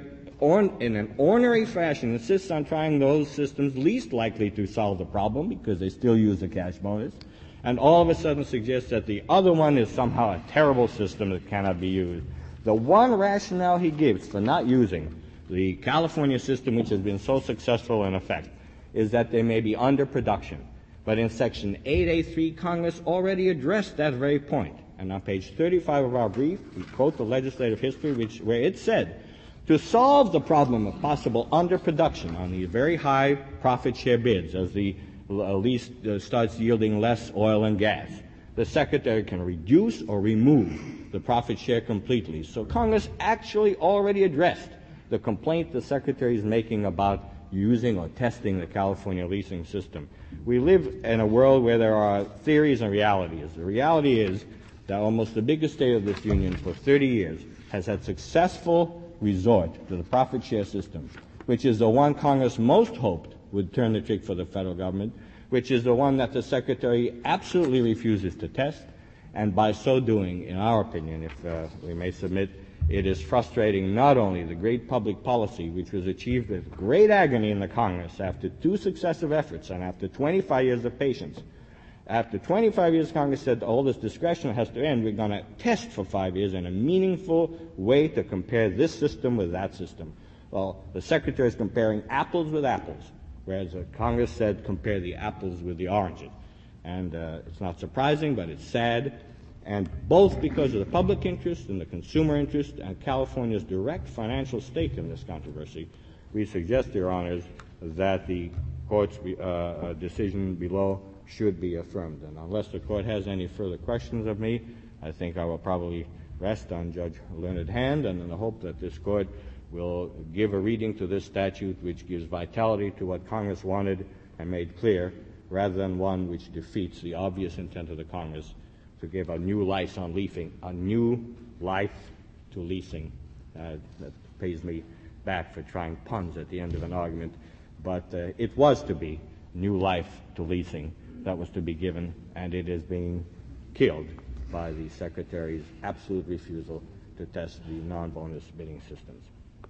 in an ornery fashion, insists on trying those systems least likely to solve the problem because they still use the cash bonus, and all of a sudden suggests that the other one is somehow a terrible system that cannot be used. The one rationale he gives for not using the California system, which has been so successful in effect, is that there may be underproduction. But in Section eight A three, Congress already addressed that very point. And on page thirty-five of our brief, we quote the legislative history, which, where it said, to solve the problem of possible underproduction on these very high profit share bids as the uh, lease uh, starts yielding less oil and gas, the Secretary can reduce or remove the profit share completely. So Congress actually already addressed the complaint the Secretary is making about using or testing the California leasing system. We live in a world where there are theories and realities. The reality is that almost the biggest state of this union for thirty years has had successful resort to the profit share system, which is the one Congress most hoped would turn the trick for the federal government, which is the one that the Secretary absolutely refuses to test, and by so doing, in our opinion, if uh, we may submit, it is frustrating not only the great public policy which was achieved with great agony in the Congress after two successive efforts and after twenty-five years of patience. After twenty-five years, Congress said all this discretion has to end. We're going to test for five years in a meaningful way to compare this system with that system. Well, the Secretary is comparing apples with apples, whereas uh, Congress said compare the apples with the oranges. And uh, it's not surprising, but it's sad. And both because of the public interest and the consumer interest and California's direct financial stake in this controversy, we suggest, Your Honors, that the Court's uh, decision below should be affirmed. And unless the Court has any further questions of me, I think I will probably rest on Judge Leonard Hand, and in the hope that this Court will give a reading to this statute which gives vitality to what Congress wanted and made clear, rather than one which defeats the obvious intent of the Congress to give a new life on leasing, a new life to leasing. Uh, that pays me back for trying puns at the end of an argument, but uh, it was to be new life to leasing that was to be given, and it is being killed by the Secretary's absolute refusal to test the non-bonus bidding systems.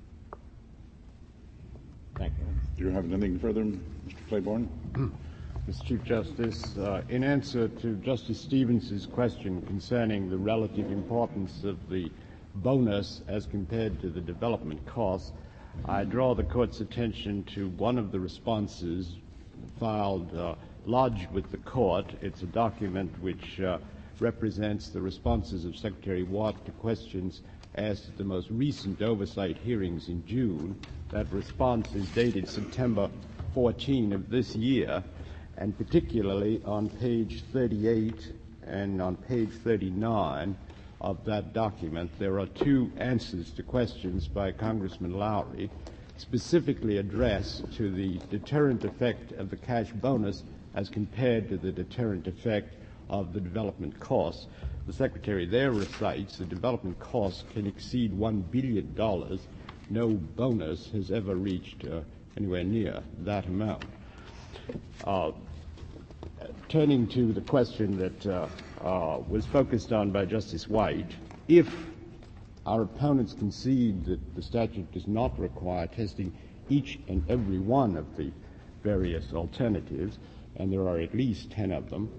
Thank you. Do you have anything further, Mister Claiborne? Mister Chief Justice, uh, in answer to Justice Stevens's question concerning the relative importance of the bonus as compared to the development costs, I draw the Court's attention to one of the responses filed, uh, lodged with the Court. It's a document which uh, represents the responses of Secretary Watt to questions asked at the most recent oversight hearings in June. That response is dated September fourteenth of this year, and particularly on page thirty-eight and on page thirty-nine of that document, there are two answers to questions by Congressman Lowry specifically addressed to the deterrent effect of the cash bonus as compared to the deterrent effect of the development costs. The Secretary there recites the development costs can exceed one billion dollars. No bonus has ever reached uh, anywhere near that amount. Uh, turning to the question that uh, uh, was focused on by Justice White, if our opponents concede that the statute does not require testing each and every one of the various alternatives, and there are at least ten of them,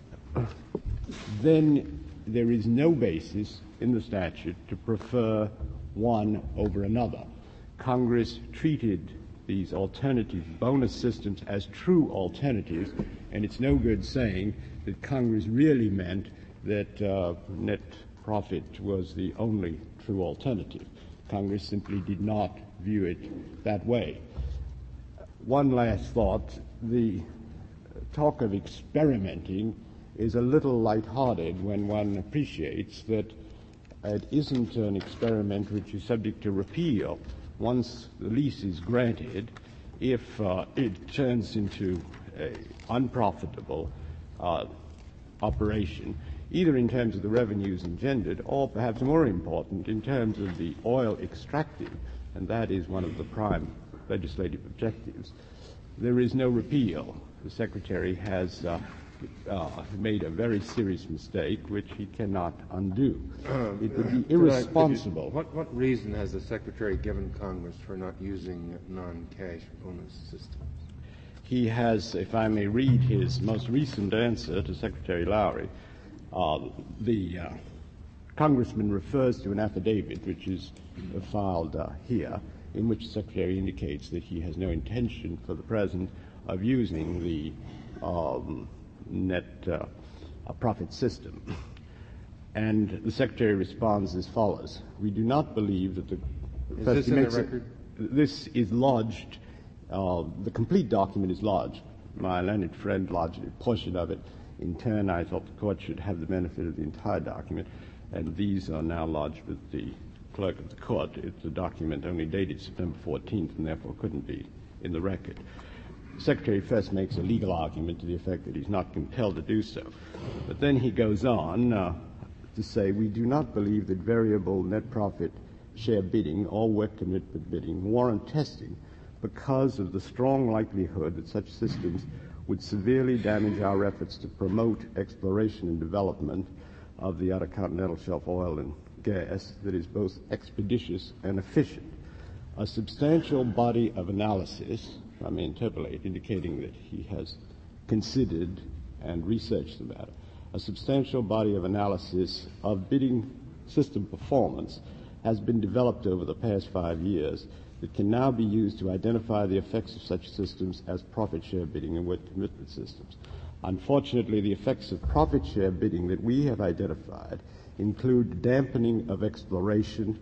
then there is no basis in the statute to prefer one over another. Congress treated these alternative bonus systems as true alternatives, and it's no good saying that Congress really meant that uh, net profit was the only true alternative. Congress simply did not view it that way. One last thought. The talk of experimenting is a little lighthearted when one appreciates that it isn't an experiment which is subject to repeal. Once the lease is granted, if uh, it turns into an unprofitable uh, operation, either in terms of the revenues engendered or, perhaps more important, in terms of the oil extracted, and that is one of the prime legislative objectives. There is no repeal. The Secretary has uh, uh, made a very serious mistake which he cannot undo. Uh, it would be I- irresponsible. you- what, what reason has the Secretary given Congress for not using non-cash bonus systems? He has, if I may read his most recent answer to Secretary Lowry, uh, the uh, Congressman refers to an affidavit which is uh, filed uh, here, in which the Secretary indicates that he has no intention for the present of using the um, net uh, uh, profit system. And the Secretary responds as follows. We do not believe that the... Is first this he in the makes it- record? This is lodged, uh, the complete document is lodged. My learned friend lodged a portion of it. In turn, I thought the court should have the benefit of the entire document, and these are now lodged with the clerk of the court. It's a document only dated September fourteenth and therefore couldn't be in the record. The Secretary first makes a legal argument to the effect that he's not compelled to do so. But then he goes on uh, to say, we do not believe that variable net profit share bidding or work commitment bidding warrant testing because of the strong likelihood that such systems would severely damage our efforts to promote exploration and development of the Outer Continental Shelf oil and gas that is both expeditious and efficient. A substantial body of analysis, if I may interpolate, indicating that he has considered and researched the matter, a substantial body of analysis of bidding system performance has been developed over the past five years that can now be used to identify the effects of such systems as profit share bidding and work commitment systems. Unfortunately, the effects of profit share bidding that we have identified include dampening of exploration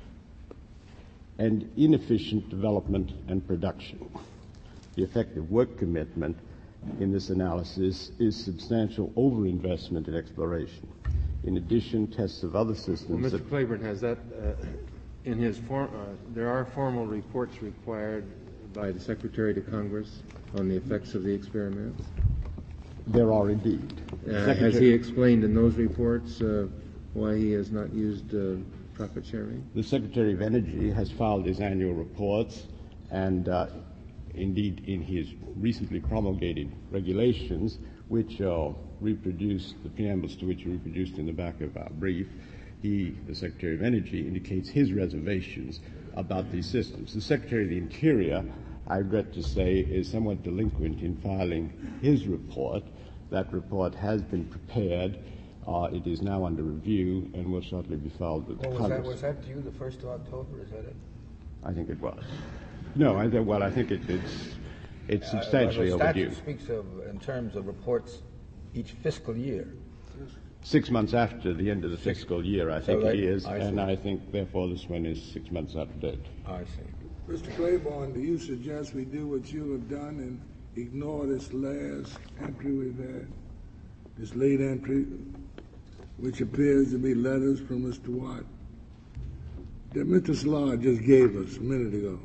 and inefficient development and production. The effect of work commitment in this analysis is substantial overinvestment in exploration. In addition, tests of other systems... Well, Mister that Claiborne, has that, uh, in his form, uh, there are formal reports required by the Secretary to Congress on the effects of the experiments? There are indeed. Uh, has he explained in those reports uh, why he has not used uh, profit sharing? The Secretary of Energy has filed his annual reports, and uh, indeed in his recently promulgated regulations, which are reproduced, the preambles to which are reproduced in the back of our brief, he, the Secretary of Energy, indicates his reservations about these systems. The Secretary of the Interior, I regret to say, is somewhat delinquent in filing his report. That report has been prepared. Uh, it is now under review and will shortly be filed with Well, was Congress. that, was that due the first of October? Is that it? I think it was. No, I th- well, I think it, it's it's substantially uh, the overdue. statute speaks of, in terms of reports, each fiscal year. Six months after the end of the fiscal year, I think So it that- is, I and see. I think, therefore, this one is six months out of date. I see. Mister Claiborne, do you suggest we do what you have done and ignore this last entry we've had, this late entry, which appears to be letters from Mister Watt that Mister Szilard just gave us a minute ago?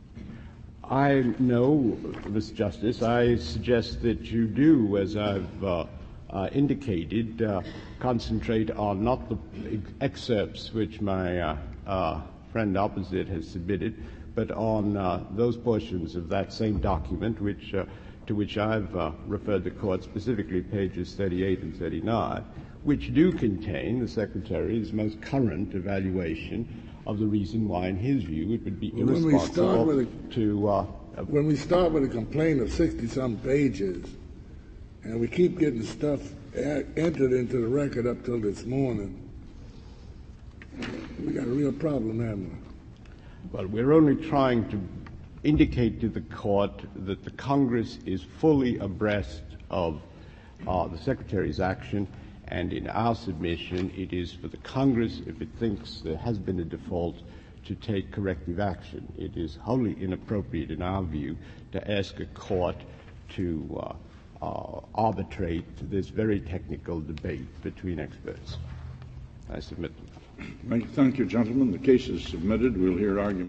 I know, Mister Justice, I suggest that you do, as I've uh, uh, indicated, uh, concentrate on not the excerpts which my uh, uh, friend opposite has submitted, but on uh, those portions of that same document which, uh, to which I've uh, referred the Court, specifically pages thirty-eight and thirty-nine, which do contain the Secretary's most current evaluation of the reason why, in his view, it would be Well, when we start irresponsible with a- to... Uh, When we start with a complaint of sixty-some pages, and we keep getting stuff a- entered into the record up till this morning, we got a real problem, haven't we? Well, we're only trying to indicate to the Court that the Congress is fully abreast of uh, the Secretary's action, and in our submission, it is for the Congress, if it thinks there has been a default, to take corrective action. It is wholly inappropriate, in our view, to ask a court to uh, uh, arbitrate this very technical debate between experts. I submit. Thank you, gentlemen. The case is submitted. We'll hear argument.